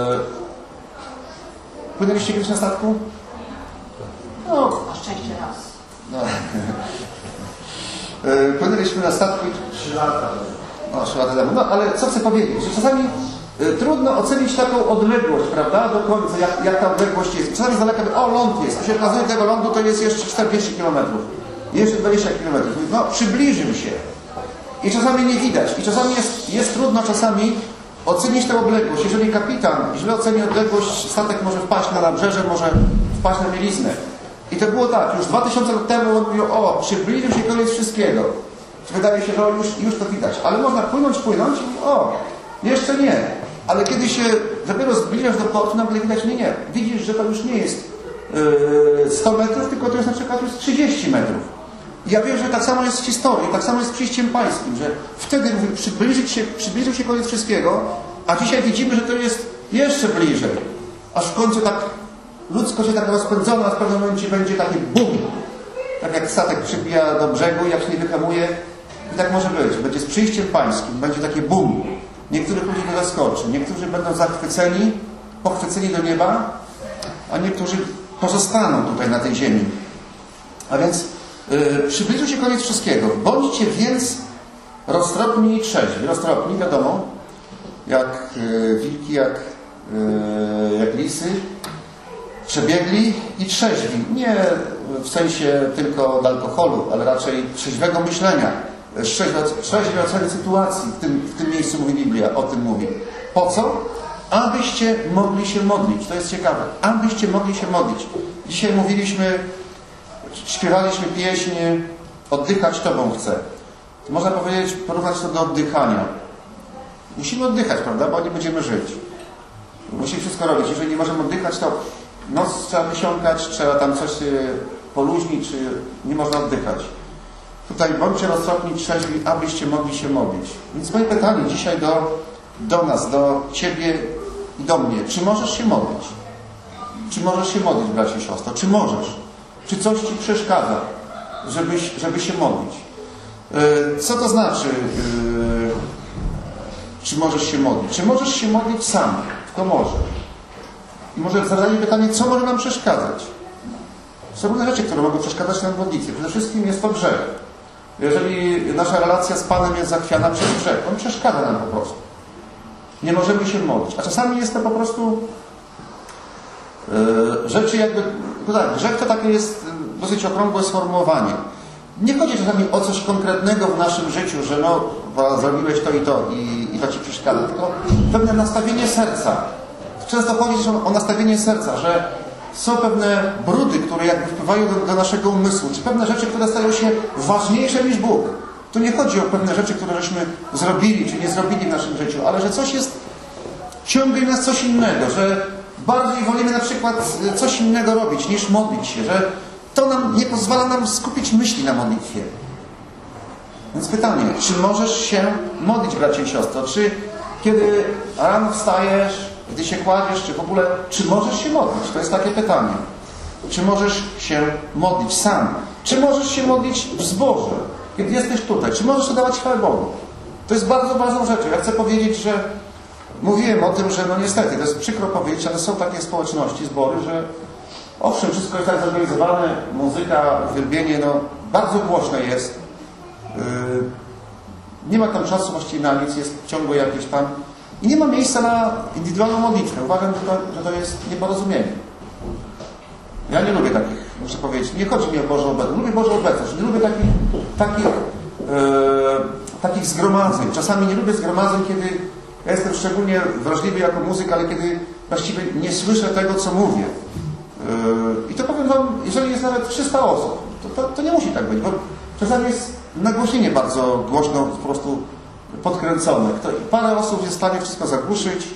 Płynęliście kiedyś na statku? No. Na szczęście raz. No. eee, płynęliśmy na statku i... Trzy lata. No, trzy lata temu. No, ale co chcę powiedzieć, że czasami Trudno ocenić taką odległość, prawda, do końca, jak, jak ta odległość jest. Czasami z daleka, o, ląd jest, a się okazuje, tego lądu to jest jeszcze czterdzieści kilometrów, jeszcze dwadzieścia kilometrów. No, przybliżył się. I czasami nie widać. I czasami jest, jest trudno czasami ocenić tę odległość. Jeżeli kapitan źle oceni odległość, statek może wpaść na nabrzeże, może wpaść na mieliznę. I to było tak, już dwa tysiące lat temu on mówił, o, przybliżył się koniec wszystkiego. Wydaje się, że już, już to widać. Ale można płynąć, płynąć i o, jeszcze nie. Ale kiedy się dopiero zbliżasz do portu, nagle widać, nie, nie. Widzisz, że to już nie jest yy, sto metrów, tylko to jest na przykład już trzydzieści metrów. I ja wiem, że tak samo jest w historii, tak samo jest z przyjściem pańskim, że wtedy mówił, przybliżyć się, przybliżył się koniec wszystkiego, a dzisiaj widzimy, że to jest jeszcze bliżej. Aż w końcu tak ludzko się tak rozpędzona, a w pewnym momencie będzie taki bum. Tak jak statek przybija do brzegu i jak się nie wyhamuje. I tak może być. Będzie z przyjściem pańskim, będzie takie bum. Niektórych ludzi to zaskoczy. Niektórzy będą zachwyceni, pochwyceni do nieba, a niektórzy pozostaną tutaj na tej ziemi. A więc yy, przybliżył się koniec wszystkiego. Bądźcie więc roztropni i trzeźwi. Roztropni, wiadomo, jak yy, wilki, jak, yy, jak lisy. Przebiegli i trzeźwi. Nie w sensie tylko od alkoholu, ale raczej trzeźwego myślenia. Trzeźwej oceny sytuacji. W tym, w tym miejscu mówi Biblia, o tym mówi. Po co? Abyście mogli się modlić. To jest ciekawe. Abyście mogli się modlić. Dzisiaj mówiliśmy, śpiewaliśmy pieśń Oddychać Tobą chcę. Można powiedzieć, porównać to do oddychania. Musimy oddychać, prawda? Bo nie będziemy żyć. Musimy wszystko robić. Jeżeli nie możemy oddychać, to nos trzeba wysiąkać, trzeba tam coś poluźnić, czy nie można oddychać. Tutaj bądźcie roztropni, trzeźwi, abyście mogli się modlić. Więc moje pytanie dzisiaj do, do nas, do Ciebie i do mnie. Czy możesz się modlić? Czy możesz się modlić, bracie i siostro? Czy możesz? Czy coś Ci przeszkadza, żebyś, żeby się modlić? Yy, co to znaczy, yy, czy możesz się modlić? Czy możesz się modlić sam? Kto może? I może zadanie pytanie, co może nam przeszkadzać? Są różne rzeczy, które mogą przeszkadzać nam w modlitwie. Przede wszystkim jest to grzech. Jeżeli nasza relacja z Panem jest zachwiana przez grzech, on przeszkadza nam po prostu. Nie możemy się modlić. A czasami jest to po prostu yy, rzeczy jakby... No tak, grzech to takie jest dosyć okrągłe sformułowanie. Nie chodzi czasami o coś konkretnego w naszym życiu, że no, zrobiłeś to i to i, i to Ci przeszkadza, tylko pewne nastawienie serca. Często chodzi też o nastawienie serca, że są pewne brudy, które jakby wpływają do, do naszego umysłu, czy pewne rzeczy, które stają się ważniejsze niż Bóg. Tu nie chodzi o pewne rzeczy, które żeśmy zrobili, czy nie zrobili w naszym życiu, ale że coś jest, ciągnie nas coś innego, że bardziej wolimy na przykład coś innego robić, niż modlić się, że to nam nie pozwala nam skupić myśli na modlitwie. Więc pytanie, czy możesz się modlić, bracie i siostro? Czy kiedy rano wstajesz, gdy się kładziesz, czy w ogóle, czy możesz się modlić? To jest takie pytanie. Czy możesz się modlić sam? Czy możesz się modlić w zborze? Kiedy jesteś tutaj, czy możesz oddawać chwałę Bogu? To jest bardzo ważną rzeczą. Ja chcę powiedzieć, że mówiłem o tym, że no niestety, to jest przykro powiedzieć, ale są takie społeczności, zbory, że owszem, wszystko jest tak zorganizowane, muzyka, uwielbienie, no bardzo głośne jest. Yy, nie ma tam czasu właściwie na nic, jest ciągłe jakieś tam. I nie ma miejsca na indywidualną modlitwę. Uważam, że to, że to jest nieporozumienie. Ja nie lubię takich, muszę powiedzieć, nie chodzi mi o Bożą obecność. Lubię Bożą obecność, nie lubię takich, takich, e, takich zgromadzeń. Czasami nie lubię zgromadzeń, kiedy ja jestem szczególnie wrażliwy jako muzyk, ale kiedy właściwie nie słyszę tego, co mówię. E, I to powiem Wam, jeżeli jest nawet trzysta osób, to, to, to nie musi tak być, bo czasami jest nagłośnienie bardzo głośno, po prostu podkręcone. Kto, parę osób jest w stanie wszystko zagłuszyć.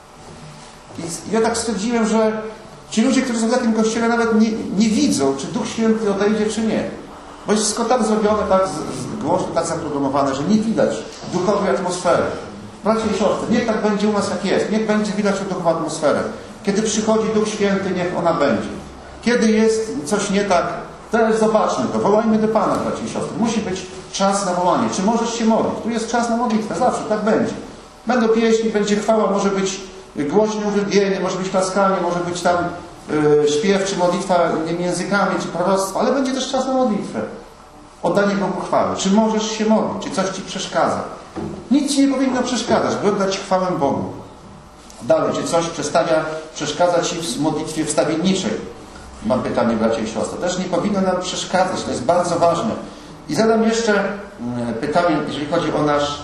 I ja tak stwierdziłem, że ci ludzie, którzy są w takim kościele, nawet nie, nie widzą, czy Duch Święty odejdzie, czy nie. Bo jest wszystko tak zrobione, tak z, z głośno, tak zaprogramowane, że nie widać duchowej atmosfery. Bracia i siostry, niech tak będzie u nas, jak jest. Niech będzie widać duchową atmosferę. Kiedy przychodzi Duch Święty, niech ona będzie. Kiedy jest coś nie tak, teraz zobaczmy to. Wołajmy do Pana, bracia i siostry. Musi być czas na wołanie. Czy możesz się modlić? Tu jest czas na modlitwę. Zawsze tak będzie. Będą pieśni, będzie chwała, może być głośne uwielbienie, może być klaskanie, może być tam yy, śpiew, czy modlitwa nie wiem, językami, czy proroctwo, ale będzie też czas na modlitwę. Oddanie Bogu chwały. Czy możesz się modlić? Czy coś Ci przeszkadza? Nic Ci nie powinno przeszkadzać, by oddać chwałę Bogu. Dalej, czy coś przestawia, przeszkadza Ci w modlitwie wstawienniczej? Mam pytanie, bracia i siostry. Też nie powinno nam przeszkadzać, to jest bardzo ważne. I zadam jeszcze pytanie, jeżeli chodzi o nasz,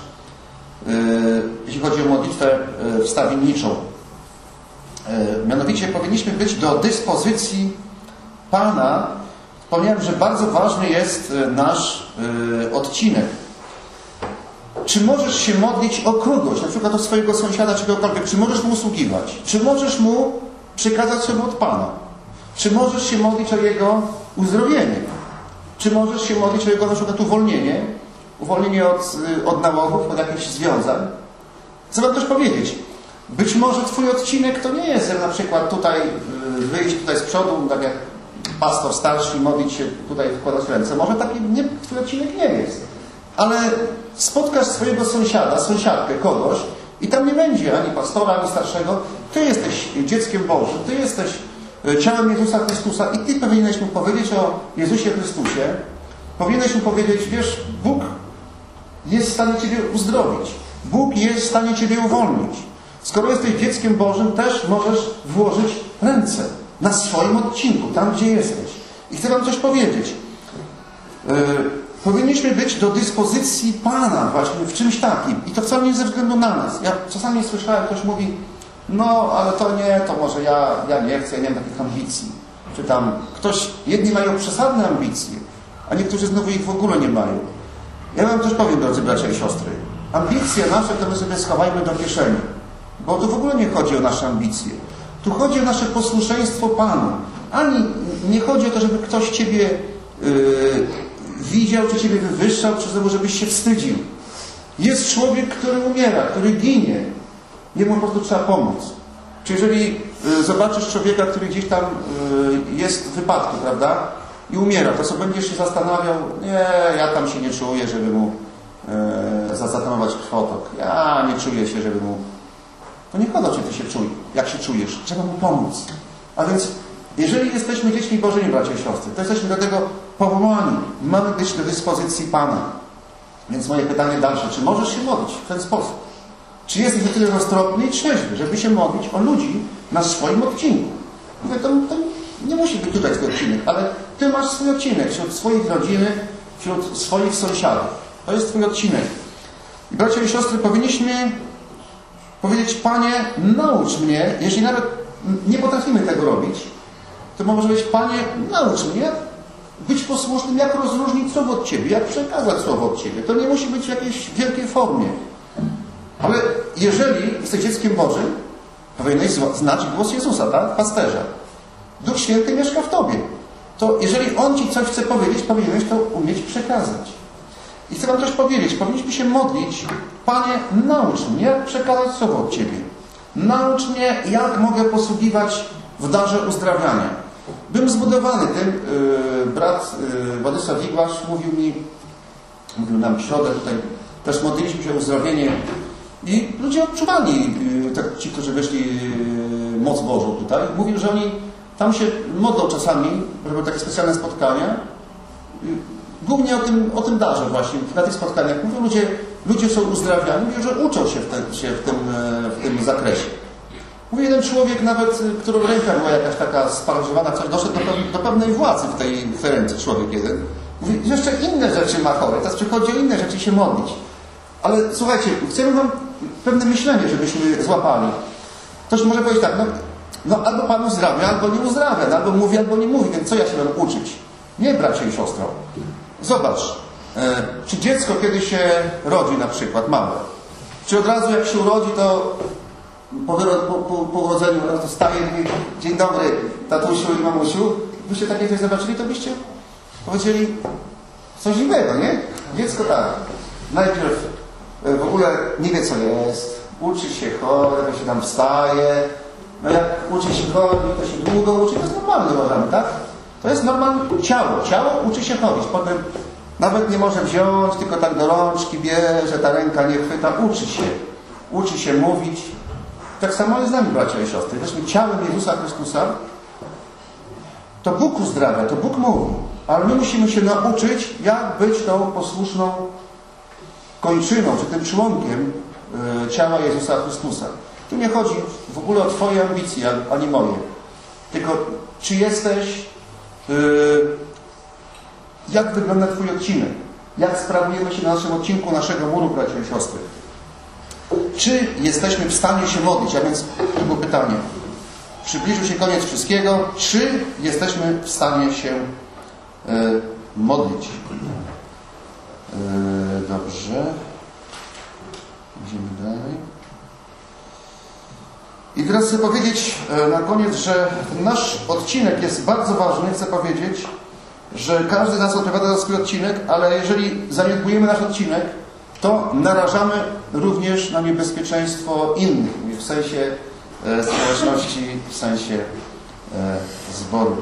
jeśli chodzi o modlitwę wstawienniczą. Mianowicie powinniśmy być do dyspozycji Pana. Wspomniałem, że bardzo ważny jest nasz odcinek. Czy możesz się modlić o kogoś, na przykład o swojego sąsiada, czy kogokolwiek? Czy możesz mu usługiwać? Czy możesz mu przekazać sobie od Pana? Czy możesz się modlić o jego uzdrowienie? Czy możesz się modlić o jego na przykład uwolnienie? Uwolnienie od, od nałogów, od jakichś związań? Chcę Wam też powiedzieć, być może Twój odcinek to nie jest, jak na przykład tutaj wyjść tutaj z przodu, tak jak pastor starszy, modlić się, tutaj wkładać ręce. Może taki nie, Twój odcinek nie jest. Ale spotkasz swojego sąsiada, sąsiadkę, kogoś i tam nie będzie ani pastora, ani starszego. Ty jesteś dzieckiem Bożym, Ty jesteś ciałem Jezusa Chrystusa i Ty powinieneś mu powiedzieć o Jezusie Chrystusie. Powinieneś mu powiedzieć, wiesz, Bóg jest w stanie Ciebie uzdrowić. Bóg jest w stanie Ciebie uwolnić. Skoro jesteś dzieckiem Bożym, też możesz włożyć ręce na swoim odcinku, tam gdzie jesteś. I chcę Wam coś powiedzieć. Yy, powinniśmy być do dyspozycji Pana właśnie w czymś takim. I to wcale nie ze względu na nas. Ja czasami słyszałem, ktoś mówi, no ale to nie, to może ja, ja nie chcę, ja nie mam takich ambicji. Czy tam ktoś, jedni mają przesadne ambicje, a niektórzy znowu ich w ogóle nie mają. Ja Wam też powiem, drodzy bracia i siostry. Ambicje nasze to my sobie schowajmy do kieszeni. Bo tu w ogóle nie chodzi o nasze ambicje. Tu chodzi o nasze posłuszeństwo Panu. Ani nie chodzi o to, żeby ktoś Ciebie yy, widział, czy Ciebie wywyższał, czy znowu, żebyś się wstydził. Jest człowiek, który umiera, który ginie. Jemu po prostu trzeba pomóc. Czy jeżeli y, zobaczysz człowieka, który gdzieś tam y, jest w wypadku, prawda? I umiera, to co będziesz się zastanawiał, nie, ja tam się nie czuję, żeby mu y, zatamować krwotok. Ja nie czuję się, żeby mu... To nie chodzi o czym Ty się czujesz, jak się czujesz. Trzeba mu pomóc. A więc, jeżeli jesteśmy dziećmi Bożymi, bracia i siostry, to jesteśmy do tego powołani. Mamy być do dyspozycji Pana. Więc moje pytanie dalsze, czy możesz się modlić w ten sposób? Czy jesteś na tyle roztropny i trzeźwy, żeby się modlić o ludzi na swoim odcinku? Mówię, to, to nie musi być tutaj swój odcinek, ale Ty masz swój odcinek wśród swoich rodziny, wśród swoich sąsiadów. To jest Twój odcinek. I bracia i siostry, powinniśmy powiedzieć, Panie, naucz mnie, jeśli nawet nie potrafimy tego robić, to może być, Panie, naucz mnie być posłusznym, jak rozróżnić słowo od Ciebie, jak przekazać słowo od Ciebie. To nie musi być w jakiejś wielkiej formie. Ale jeżeli jesteś dzieckiem Bożym, powinieneś znać głos Jezusa, tak? Pasterza. Duch Święty mieszka w Tobie. To jeżeli On Ci coś chce powiedzieć, powinieneś to umieć przekazać. I chcę Wam coś powiedzieć. Powinniśmy się modlić. Panie, naucz mnie, jak przekazać słowo od Ciebie. Naucz mnie, jak mogę posługiwać w darze uzdrawiania. Byłem zbudowany tym. Yy, brat yy, Władysław Wigłasz mówił mi, mówił nam w środę tutaj, też modliliśmy się o uzdrowienie i ludzie odczuwali, yy, tak, ci, którzy wyszli yy, moc Bożą tutaj, mówił, że oni tam się modlą czasami, robią takie specjalne spotkania. Yy, Głównie o tym, o tym darze właśnie, na tych spotkaniach. Mówią, ludzie, ludzie są uzdrawiani, mówią, że uczą się w, ten, się w, tym, w tym zakresie. Mówi jeden człowiek nawet, którego ręka była jakaś taka sparaliżowana, coś doszedł do, do pewnej władzy w tej, w tej ręce, człowiek jeden. Mówi, że jeszcze inne rzeczy ma chory, teraz przychodzi o inne rzeczy się modlić. Ale słuchajcie, chcemy wam pewne myślenie, żebyśmy złapali. Ktoś może powiedzieć tak, no, no albo Pan uzdrawia, albo nie uzdrawia, no, albo mówi, albo nie mówi, więc co ja się mam uczyć? Nie, bracie i siostro. Zobacz, e, czy dziecko, kiedy się rodzi na przykład, małe, czy od razu jak się urodzi, to po, po, po, po urodzeniu to staje i mówi, dzień dobry, tatusiu i mamusiu, byście takie coś zobaczyli, to byście powiedzieli coś innego, nie? Dziecko tak, najpierw e, w ogóle nie wie, co jest, uczy się chodzić, to się tam wstaje, no jak uczy się chodzić, to się długo uczy, to jest normalne, uważamy, tak? To jest normalne ciało. Ciało uczy się chodzić. Potem nawet nie może wziąć, tylko tak do rączki bierze, ta ręka nie chwyta. Uczy się. Uczy się mówić. Tak samo jest z nami, bracia i siostry. Jesteśmy ciałem Jezusa Chrystusa. To Bóg uzdrawia, to Bóg mówi. Ale my musimy się nauczyć, jak być tą posłuszną kończyną, czy tym członkiem yy, ciała Jezusa Chrystusa. Tu nie chodzi w ogóle o Twoje ambicje, ani moje. Tylko czy jesteś, yy, jak wygląda Twój odcinek? Jak sprawujemy się na naszym odcinku naszego muru, bracia i siostry? Czy jesteśmy w stanie się modlić? A więc to było pytanie. Przybliżył się koniec wszystkiego. Czy jesteśmy w stanie się yy, modlić? Yy, dobrze. Idziemy dalej. I teraz chcę powiedzieć na koniec, że nasz odcinek jest bardzo ważny. Chcę powiedzieć, że każdy z nas odpowiada za swój odcinek, ale jeżeli zaniedbujemy nasz odcinek, to narażamy również na niebezpieczeństwo innych, w sensie e, społeczności, w sensie e, zboru.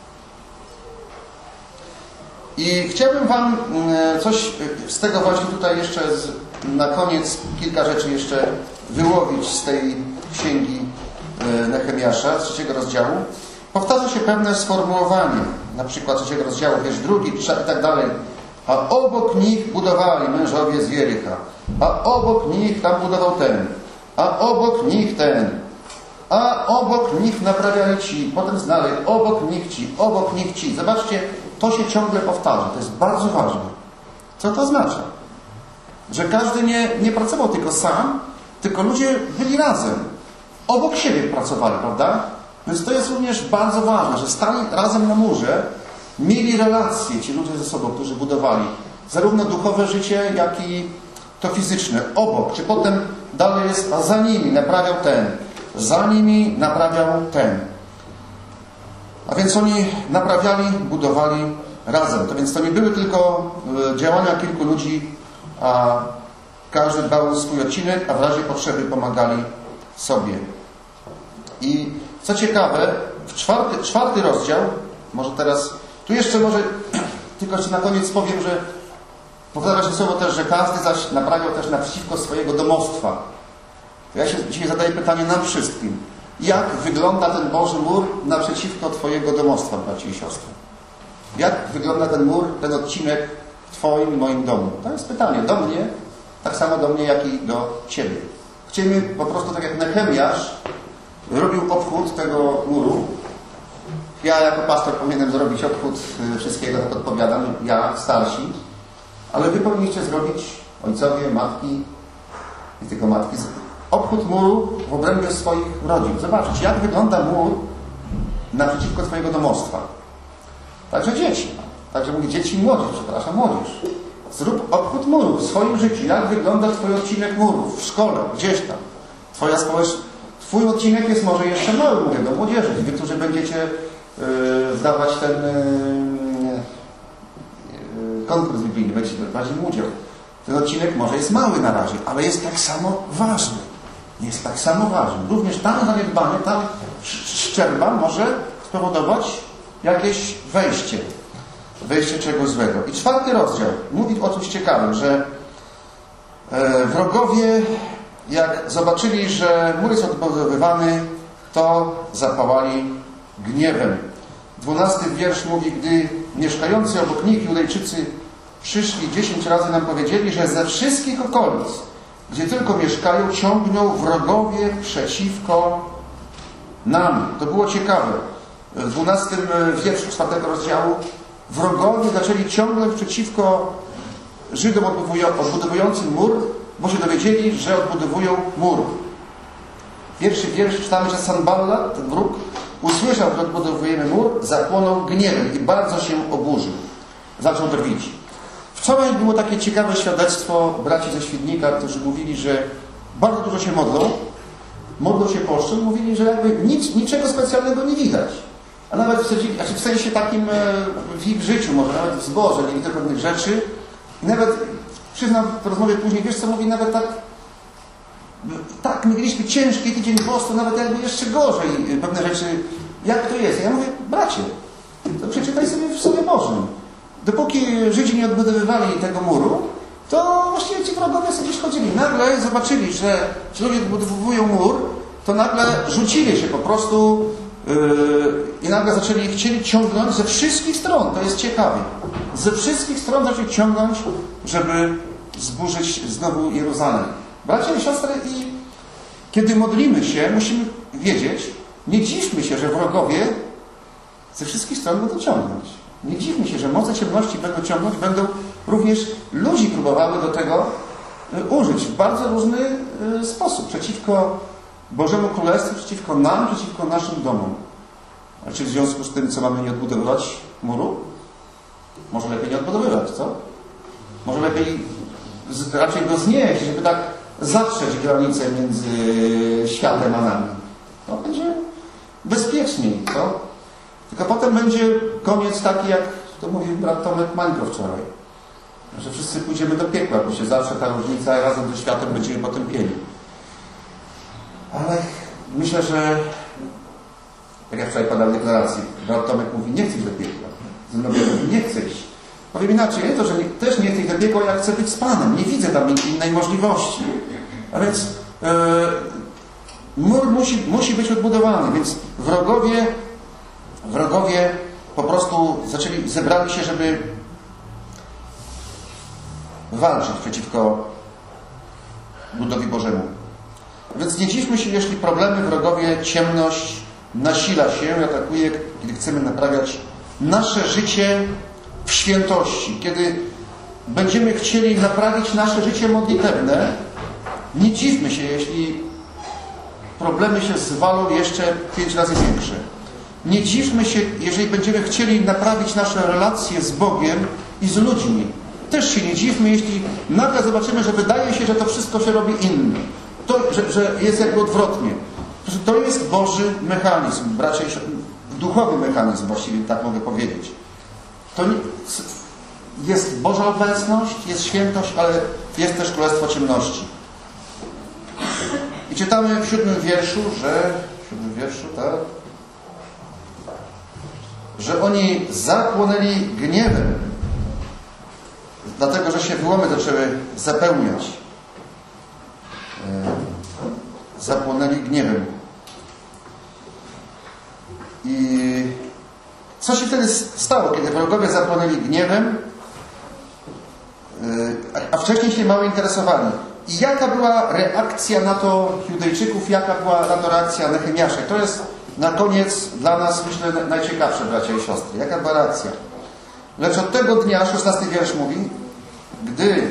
I chciałbym Wam e, coś z tego właśnie tutaj jeszcze z, na koniec kilka rzeczy jeszcze wyłowić z tej księgi e, Nehemiasza, z trzeciego rozdziału. Powtarza się pewne sformułowanie, na przykład trzeciego rozdziału, wiersz drugi, i tak dalej. A obok nich budowali mężowie z Jericha, a obok nich tam budował ten, a obok nich ten, a obok nich naprawiali ci, potem dalej, obok nich ci, obok nich ci. Zobaczcie, to się ciągle powtarza, to jest bardzo ważne. Co to oznacza? Że każdy nie, nie pracował tylko sam, tylko ludzie byli razem. Obok siebie pracowali, prawda? Więc to jest również bardzo ważne, że stali razem na murze, mieli relacje ci ludzie ze sobą, którzy budowali zarówno duchowe życie, jak i to fizyczne. Obok, czy potem dalej jest, a za nimi naprawiał ten, za nimi naprawiał ten. A więc oni naprawiali, budowali razem. To więc to nie były tylko działania kilku ludzi, a każdy dbał o swój odcinek, a w razie potrzeby pomagali sobie. I co ciekawe, w czwarty, czwarty rozdział, może teraz, tu jeszcze może, tylko jeszcze na koniec powiem, że powtarza się słowo też, że każdy zaś naprawiał też naprzeciwko swojego domostwa. To ja się dzisiaj zadaję pytanie nam wszystkim. Jak wygląda ten Boży mur naprzeciwko Twojego domostwa, braci i siostry? Jak wygląda ten mur, ten odcinek w Twoim i moim domu? To jest pytanie do mnie, tak samo do mnie, jak i do Ciebie. Chcemy po prostu, tak jak Nehemiasz robił obchód tego muru. Ja jako pastor powinienem zrobić obchód wszystkiego, tak odpowiadam, ja, starsi. Ale Wy powinniście zrobić, ojcowie, matki, nie tylko matki, obchód muru w obrębie swoich rodzin. Zobaczcie, jak wygląda mur naprzeciwko Twojego domostwa. Także dzieci. Także mówię dzieci i młodzież, przepraszam, młodzież. Zrób obchód muru w swoim życiu. Jak wygląda Twój odcinek muru w szkole, gdzieś tam. Twoja społeczność. Twój odcinek jest może jeszcze mały, mówię do młodzieży. Wy, którzy będziecie yy, zdawać ten yy, yy, konkurs biblijny, będziecie brać im udział. Ten odcinek może jest mały na razie, ale jest tak samo ważny. Jest tak samo ważny. Również tam zaniedbany, tam szczerba może spowodować jakieś wejście. Wejście czegoś złego. I czwarty rozdział mówi o czymś ciekawym, że e, wrogowie, jak zobaczyli, że mur jest odbudowywany, to zapałali gniewem. Dwunasty wiersz mówi, gdy mieszkający obok nich Judejczycy przyszli, dziesięć razy nam powiedzieli, że ze wszystkich okolic, gdzie tylko mieszkają, ciągną wrogowie przeciwko nam. To było ciekawe. W dwunastym wierszu czwartego rozdziału wrogowie zaczęli ciągnąć przeciwko Żydom odbudowującym mur, bo się dowiedzieli, że odbudowują mur. Pierwszy wiersz czytamy, że Sanballat, ten wróg, usłyszał, że odbudowujemy mur, zapłonął gniewem i bardzo się oburzył. Zaczął drwić. Wczoraj było takie ciekawe świadectwo braci ze Świdnika, którzy mówili, że bardzo dużo się modlą, modlą się poszczą, mówili, że jakby nic, niczego specjalnego nie widać. A nawet w, w sensie takim w ich życiu, może nawet w zborze, nie widzę pewnych rzeczy. I nawet, przyznam w rozmowie później, wiesz co mówi, nawet tak, tak, my mieliśmy ciężki tydzień postu, nawet jakby jeszcze gorzej pewne rzeczy. Jak to jest? Ja mówię, bracie, to przeczytaj sobie w Słowie Bożym. Dopóki Żydzi nie odbudowywali tego muru, to właściwie ci wrogowie sobie chodzili. Nagle zobaczyli, że ci ludzie odbudowują mur, to nagle rzucili się po prostu yy, i nagle zaczęli, chcieli ciągnąć ze wszystkich stron. To jest ciekawe. Ze wszystkich stron zaczęli ciągnąć, żeby zburzyć znowu Jeruzalem. Bracia i siostry, i Kiedy modlimy się, musimy wiedzieć, nie dziwmy się, że wrogowie ze wszystkich stron będą ciągnąć. Nie dziwmy się, że moce ciemności będą ciągnąć, będą również ludzi próbowały do tego użyć w bardzo różny sposób. Przeciwko Bożemu Królestwu, przeciwko nam, przeciwko naszym domom. A czy w związku z tym, co mamy nie odbudowywać muru? Może lepiej nie odbudowywać, co? Może lepiej z, raczej go znieść, żeby tak zatrzeć granicę między światem a nami. To będzie bezpieczniej, co? Tylko potem będzie koniec taki, jak to mówił brat Tomek Mańko wczoraj. Że wszyscy pójdziemy do piekła, bo się zawsze ta różnica razem ze światem będziemy potępieni. Ale myślę, że jak ja wczoraj podałem deklarację, brat Tomek mówi, nie chcę iść do piekła. Zenobię mówi, nie chcę iść. Powiem inaczej, nie to, że nie, też nie chcę iść do piekła, ja chcę być z Panem. Nie widzę tam innej możliwości. A więc e, mur musi, musi być odbudowany, więc wrogowie wrogowie po prostu zaczęli, zebrali się, żeby walczyć przeciwko ludowi Bożemu. Więc nie dziwmy się, jeśli problemy, wrogowie, ciemność nasila się, atakuje, kiedy chcemy naprawiać nasze życie w świętości. Kiedy będziemy chcieli naprawić nasze życie modlitewne, nie dziwmy się, jeśli problemy się zwalą jeszcze pięć razy większe. Nie dziwmy się, jeżeli będziemy chcieli naprawić nasze relacje z Bogiem i z ludźmi. Też się nie dziwmy, jeśli nagle zobaczymy, że wydaje się, że to wszystko się robi innym. To, że, że jest jakby odwrotnie. To jest Boży mechanizm, bracia i siostry, duchowy mechanizm właściwie, tak mogę powiedzieć. To nie, jest Boża obecność, jest świętość, ale jest też królestwo ciemności. I czytamy w siódmym wierszu, że w siódmym wierszu, tak? Że oni zapłonęli gniewem, dlatego, że się wyłomy zaczęły zapełniać. Zapłonęli gniewem. I co się wtedy stało, kiedy wrogowie zapłonęli gniewem, a wcześniej się mało interesowali? I jaka była reakcja na to Judejczyków, jaka była na to reakcja Nehemiasza? To jest na koniec dla nas, myślę, najciekawsze, bracia i siostry. Jaka była reakcja? Lecz od tego dnia, szesnasty wiersz mówi, gdy,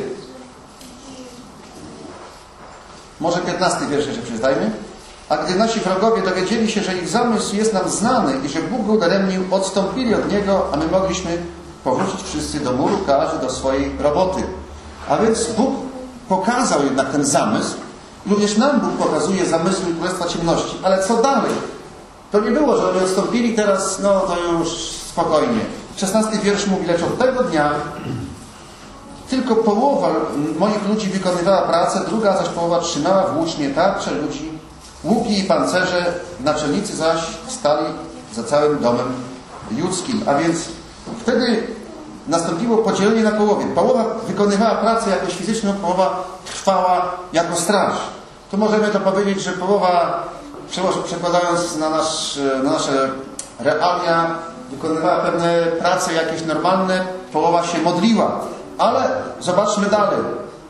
może piętnasty wiersz jeszcze przeczytajmy, a gdy nasi wrogowie dowiedzieli się, że ich zamysł jest nam znany i że Bóg go daremnił, odstąpili od niego, a my mogliśmy powrócić wszyscy do muru, każdy do swojej roboty. A więc Bóg pokazał jednak ten zamysł. Również nam Bóg pokazuje zamysły Królestwa Ciemności. Ale co dalej? To nie było, że oni odstąpili teraz, no to już spokojnie. szesnasty wiersz mówi, lecz od tego dnia tylko połowa moich ludzi wykonywała pracę, druga zaś połowa trzymała włócznie tarcze ludzi, łuki i pancerze, naczelnicy zaś stali za całym domem judzkim. A więc wtedy nastąpiło podzielenie na połowie. Połowa wykonywała pracę jakoś fizyczną, połowa trwała jako straż. Tu możemy to powiedzieć, że połowa, przekładając na, nasz, na nasze realia, wykonywała pewne prace jakieś normalne, połowa się modliła. Ale zobaczmy dalej.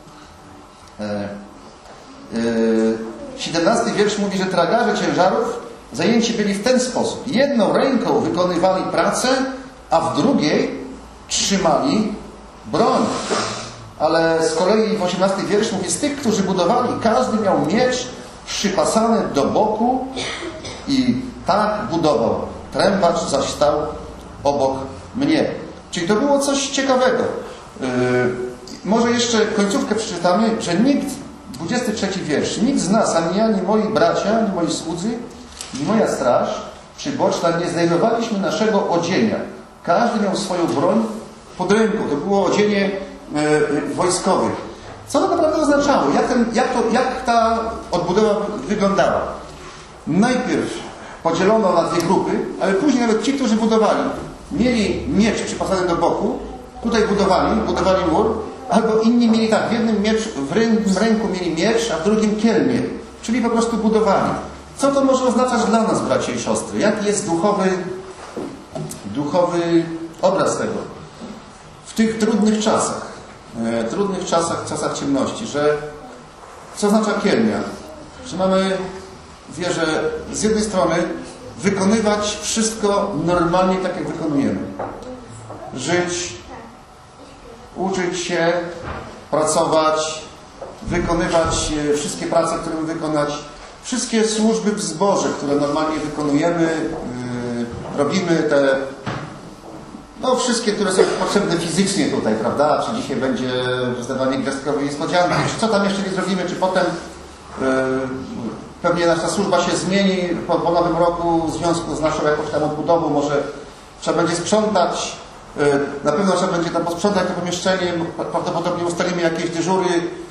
siedemnasty wiersz mówi, że tragarze ciężarów zajęci byli w ten sposób. Jedną ręką wykonywali pracę, a w drugiej trzymali broń. Ale z kolei w osiemnasty wiersz mówi, z tych, którzy budowali, każdy miał miecz przypasany do boku i tak budował. Trębacz zaś stał obok mnie. Czyli to było coś ciekawego. Yy, może jeszcze końcówkę przeczytamy, że nikt, dwudziesty trzeci wiersz, nikt z nas, ani ja, ani moi bracia, ani moi słudzy, ani moja straż przyboczna nie znajdowaliśmy naszego odzienia. Każdy miał swoją broń pod ręką. To było odzienie yy, wojskowe. Co to naprawdę oznaczało? Jak, ten, jak, to, jak ta odbudowa wyglądała? Najpierw podzielono na dwie grupy, ale później nawet ci, którzy budowali, mieli miecz przypasany do boku, tutaj budowali, budowali mur, albo inni mieli tak, w jednym miecz, w ręku, ręku mieli miecz, a w drugim kielnię, czyli po prostu budowali. Co to może oznaczać dla nas, bracia i siostry? Jaki jest duchowy, duchowy obraz tego? W tych trudnych czasach, e, trudnych czasach, czasach ciemności, że co oznacza kielnia? że mamy wierzę z jednej strony wykonywać wszystko normalnie tak, jak wykonujemy. Żyć, uczyć się, pracować, wykonywać wszystkie prace, które mamy wykonać, wszystkie służby w zborze, które normalnie wykonujemy, yy, robimy te, no wszystkie, które są potrzebne fizycznie tutaj, prawda? Czy dzisiaj będzie rozdawanie gwiazdkowej niespodzianki, czy co tam jeszcze nie zrobimy, czy potem yy, pewnie nasza służba się zmieni po, po nowym roku w związku z naszą jakąś tam odbudową, może trzeba będzie sprzątać, yy, na pewno trzeba będzie tam posprzątać to pomieszczenie, prawdopodobnie ustalimy jakieś dyżury,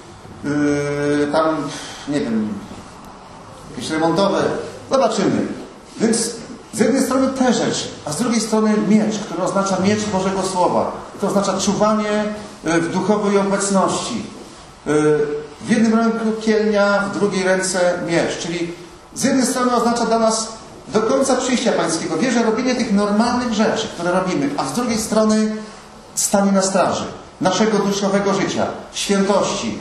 yy, tam, nie wiem, jakieś remontowe, zobaczymy. Więc z jednej strony te rzeczy, a z drugiej strony miecz, który oznacza miecz Bożego Słowa. To oznacza czuwanie w duchowej obecności. W jednym ręku kielnia, w drugiej ręce miecz. Czyli z jednej strony oznacza dla nas do końca przyjścia Pańskiego wierzę robienie tych normalnych rzeczy, które robimy, a z drugiej strony stanie na straży naszego duszowego życia, świętości,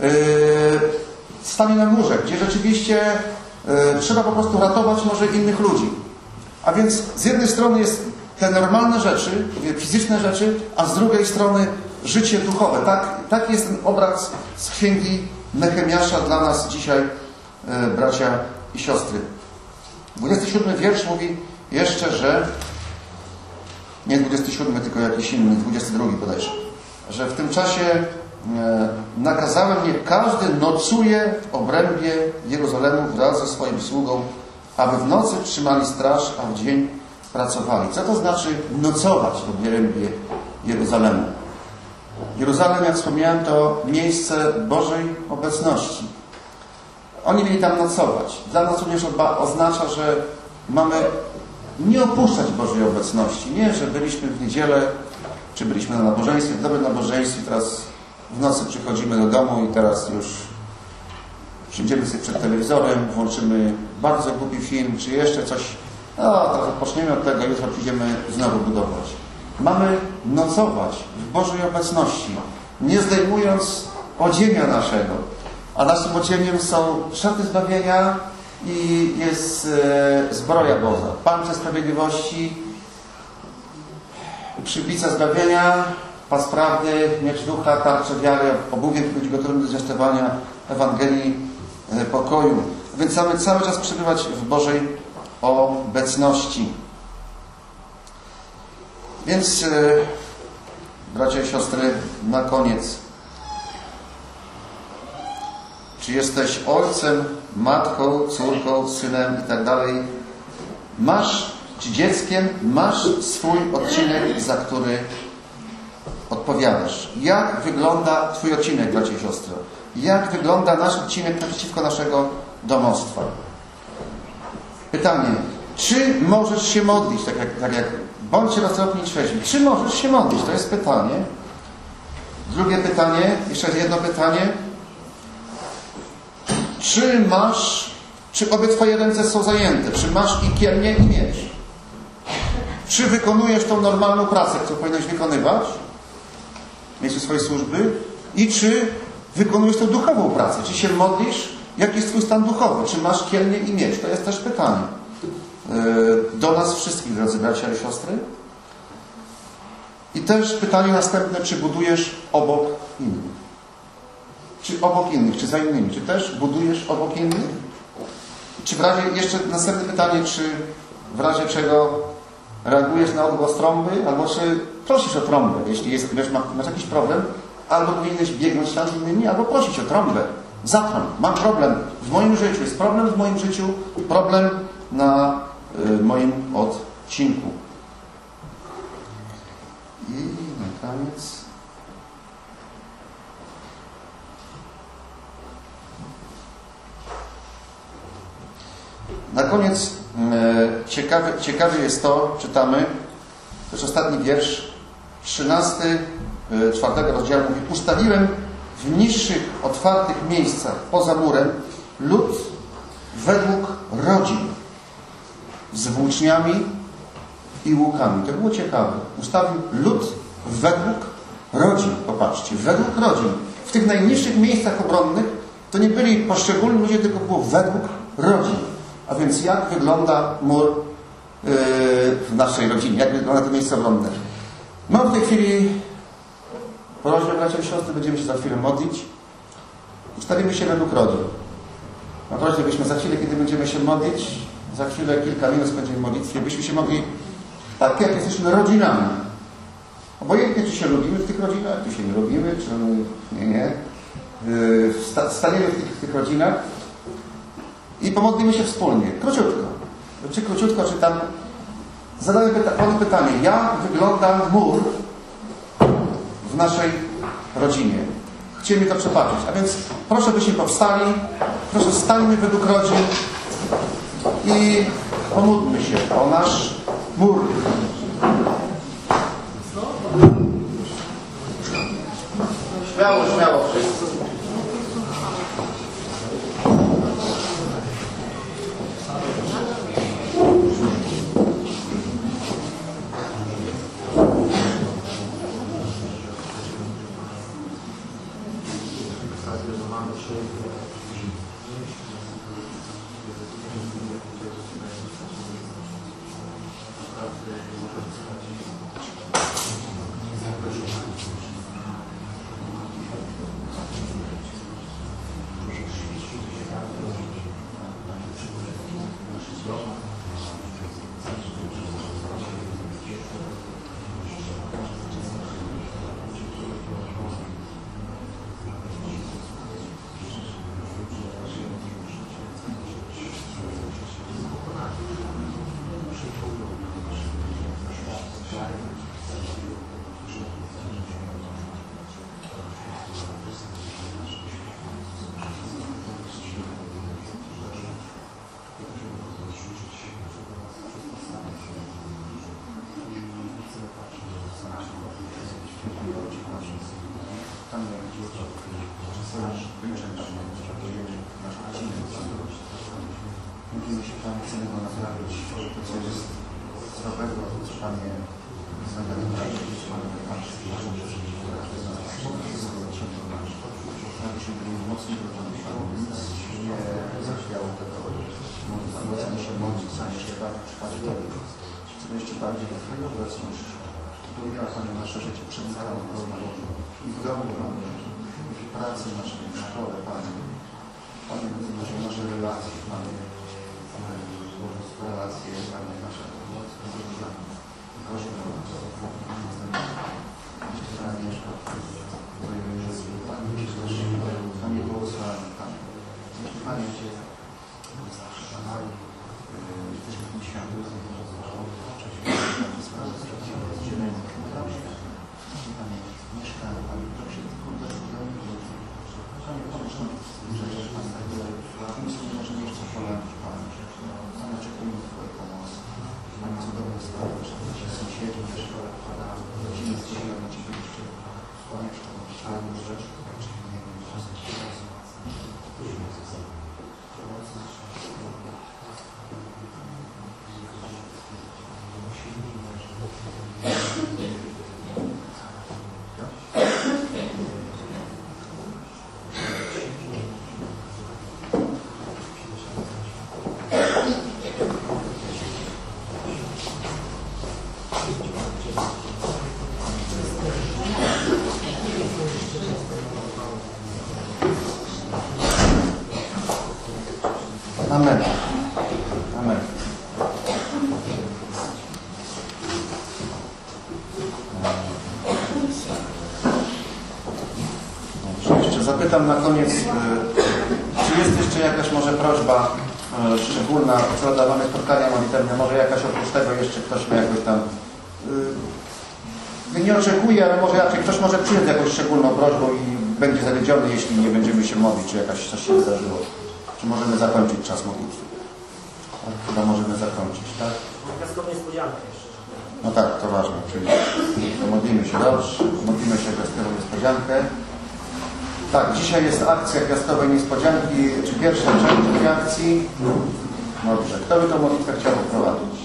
stanie na murze, gdzie rzeczywiście trzeba po prostu ratować może innych ludzi. A więc z jednej strony jest te normalne rzeczy, fizyczne rzeczy, a z drugiej strony życie duchowe. Tak, tak jest ten obraz z księgi Nehemiasza dla nas dzisiaj, e, bracia i siostry. dwudziesty siódmy wiersz mówi jeszcze, że nie dwudziesty siódmy, tylko jakiś inny, dwudziesty drugi bodajże, że w tym czasie e, nakazałem, niech każdy nocuje w obrębie Jerozolemu wraz ze swoim sługą, aby w nocy trzymali straż, a w dzień pracowali. Co to znaczy nocować w obrębie Jeruzalemu? Jeruzalem, jak wspomniałem, to miejsce Bożej obecności. Oni mieli tam nocować. Dla nas również oznacza, że mamy nie opuszczać Bożej obecności. Nie, że byliśmy w niedzielę, czy byliśmy na nabożeństwie, w dobrym nabożeństwie, teraz w nocy przychodzimy do domu i teraz już siedzimy sobie przed telewizorem, włączymy bardzo głupi film, czy jeszcze coś. No, teraz odpoczniemy od tego, jutro przyjdziemy znowu budować. Mamy nocować w Bożej obecności, nie zdejmując odzienia naszego. A naszym odzieniem są szaty zbawienia i jest e, zbroja Boża. Pancerz sprawiedliwości, przyłbica zbawienia, pas prawdy, miecz ducha, tarcze wiary, obuwiem być gotowym do zwiastowania Ewangelii e, pokoju. Więc mamy cały czas przebywać w Bożej obecności. Więc e, bracia i siostry, na koniec, czy jesteś ojcem, matką, córką, synem i tak dalej, masz, czy dzieckiem, masz swój odcinek, za który odpowiadasz. Jak wygląda twój odcinek, bracia i siostry? Jak wygląda nasz odcinek naprzeciwko naszego domostwa? Pytanie, czy możesz się modlić, tak jak, tak jak bądźcie roztropni i trzeźwi. Czy możesz się modlić? To jest pytanie. Drugie pytanie, jeszcze jedno pytanie. Czy masz, czy obie twoje ręce są zajęte? Czy masz i kielnię, i miecz? Czy wykonujesz tą normalną pracę, którą powinieneś wykonywać w miejscu swojej służby? I czy wykonujesz tą duchową pracę? Czy się modlisz? Jaki jest twój stan duchowy? Czy masz kielnię i miecz? To jest też pytanie do nas wszystkich, drodzy bracia i siostry. I też pytanie następne, czy budujesz obok innych? Czy obok innych, czy za innymi? Czy też budujesz obok innych? Czy w razie, jeszcze następne pytanie, czy w razie czego reagujesz na odgłos trąby, albo czy prosisz o trąbę, jeśli jest, wiesz, masz jakiś problem, albo powinieneś biegnąć tam z innymi, albo prosić o trąbę. Zatrąb, mam problem w moim życiu, jest problem w moim życiu, problem na y, moim odcinku. I na koniec... Na koniec e, ciekawy, ciekawy jest to, czytamy, to jest ostatni wiersz, trzynasty, e, czwartego rozdziału mówi: ustawiłem w niższych, otwartych miejscach poza murem lud według rodzin z włóczniami i łukami. To było ciekawe. Ustawił lud według rodzin. Popatrzcie, według rodzin. W tych najniższych miejscach obronnych to nie byli poszczególni ludzie, tylko było według rodzin. A więc jak wygląda mur yy, w naszej rodzinie, jak wygląda to miejsce obronne. No w tej chwili, prośbę bracia i siostry, będziemy się za chwilę modlić. Ustawimy się według rodzin. No proszę, byśmy za chwilę, kiedy będziemy się modlić, za chwilę kilka minut spędzimy w modlitwie, byśmy się mogli, tak jak jesteśmy rodzinami, obojętnie czy się lubimy w tych rodzinach, czy się nie lubimy, czy nie, nie, yy, staniemy w tych, w tych rodzinach i pomodlimy się wspólnie, króciutko. Czy króciutko, czy tam zadamy pyta panu pytanie, jak wygląda mur w naszej rodzinie? Chcieli mi to przepatrzeć. A więc proszę, byśmy powstali, proszę stańmy według rodzin i pomódlmy się o nasz mur. Śmiało, śmiało wszyscy. Modlimy się, Panie, chcemy Go naprawić, to co jest zdrowego, to co Panie znowu naprawić, Panie, Panie, abyśmy byli mocni do Pana, nic nie zachwiało tego, chcemy się modlić, chcemy jeszcze bardziej trwać w Tobie, chcemy jeszcze bardziej do Twojej obecności, Twoja, Panie, nasze życie przenikało i w domu, Panie, i w pracy naszej, w szkole, Panie, Panie, nasze, nasze relacje, Panie, relacje, Panie, nasze rodzina, Kościół, Panie, Panie, błogosławiamy, Panie. Panie, Cię, jesteśmy w tym światu, Panie, mieszkamy, Panie, proszę, kurde, Panie, pomóż nam rzeczy, Panie, nic nie możemy jeszcze polecić, Panie. Panie, oczekujemy Twojej pomocy. Panie, cudowne sprawy, że nasi sąsiedzi, nasze rodziny zdzielają na Ciebie jeszcze konieczną, Panie, rzeczy, które nie wiem, Amen. Amen. Dobrze, jeszcze zapytam na koniec, czy jest jeszcze jakaś może prośba szczególna, co oddawane spotkania modlitewne, może jakaś oprócz tego jeszcze ktoś ma jakoś tam, yy, nie oczekuje, ale może raczej ktoś może przyjąć jakąś szczególną prośbą i będzie zawiedziony, jeśli nie będziemy się modlić, czy jakaś coś się wydarzyło. Czy możemy zakończyć czas modlitwy? Tak, chyba możemy zakończyć, tak? Gwiazdką niespodziankę jeszcze. No tak, to ważne, czyli to modlimy się dobrze, modlimy się gwiazdkową niespodziankę. Tak, dzisiaj jest akcja gwiazdkowej niespodzianki, czy pierwsza część tej akcji? Dobrze, kto by tą modlitwę chciał poprowadzić?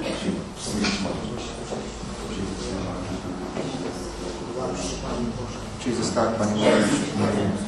Prosimy, Czyli została Pani modlitwa.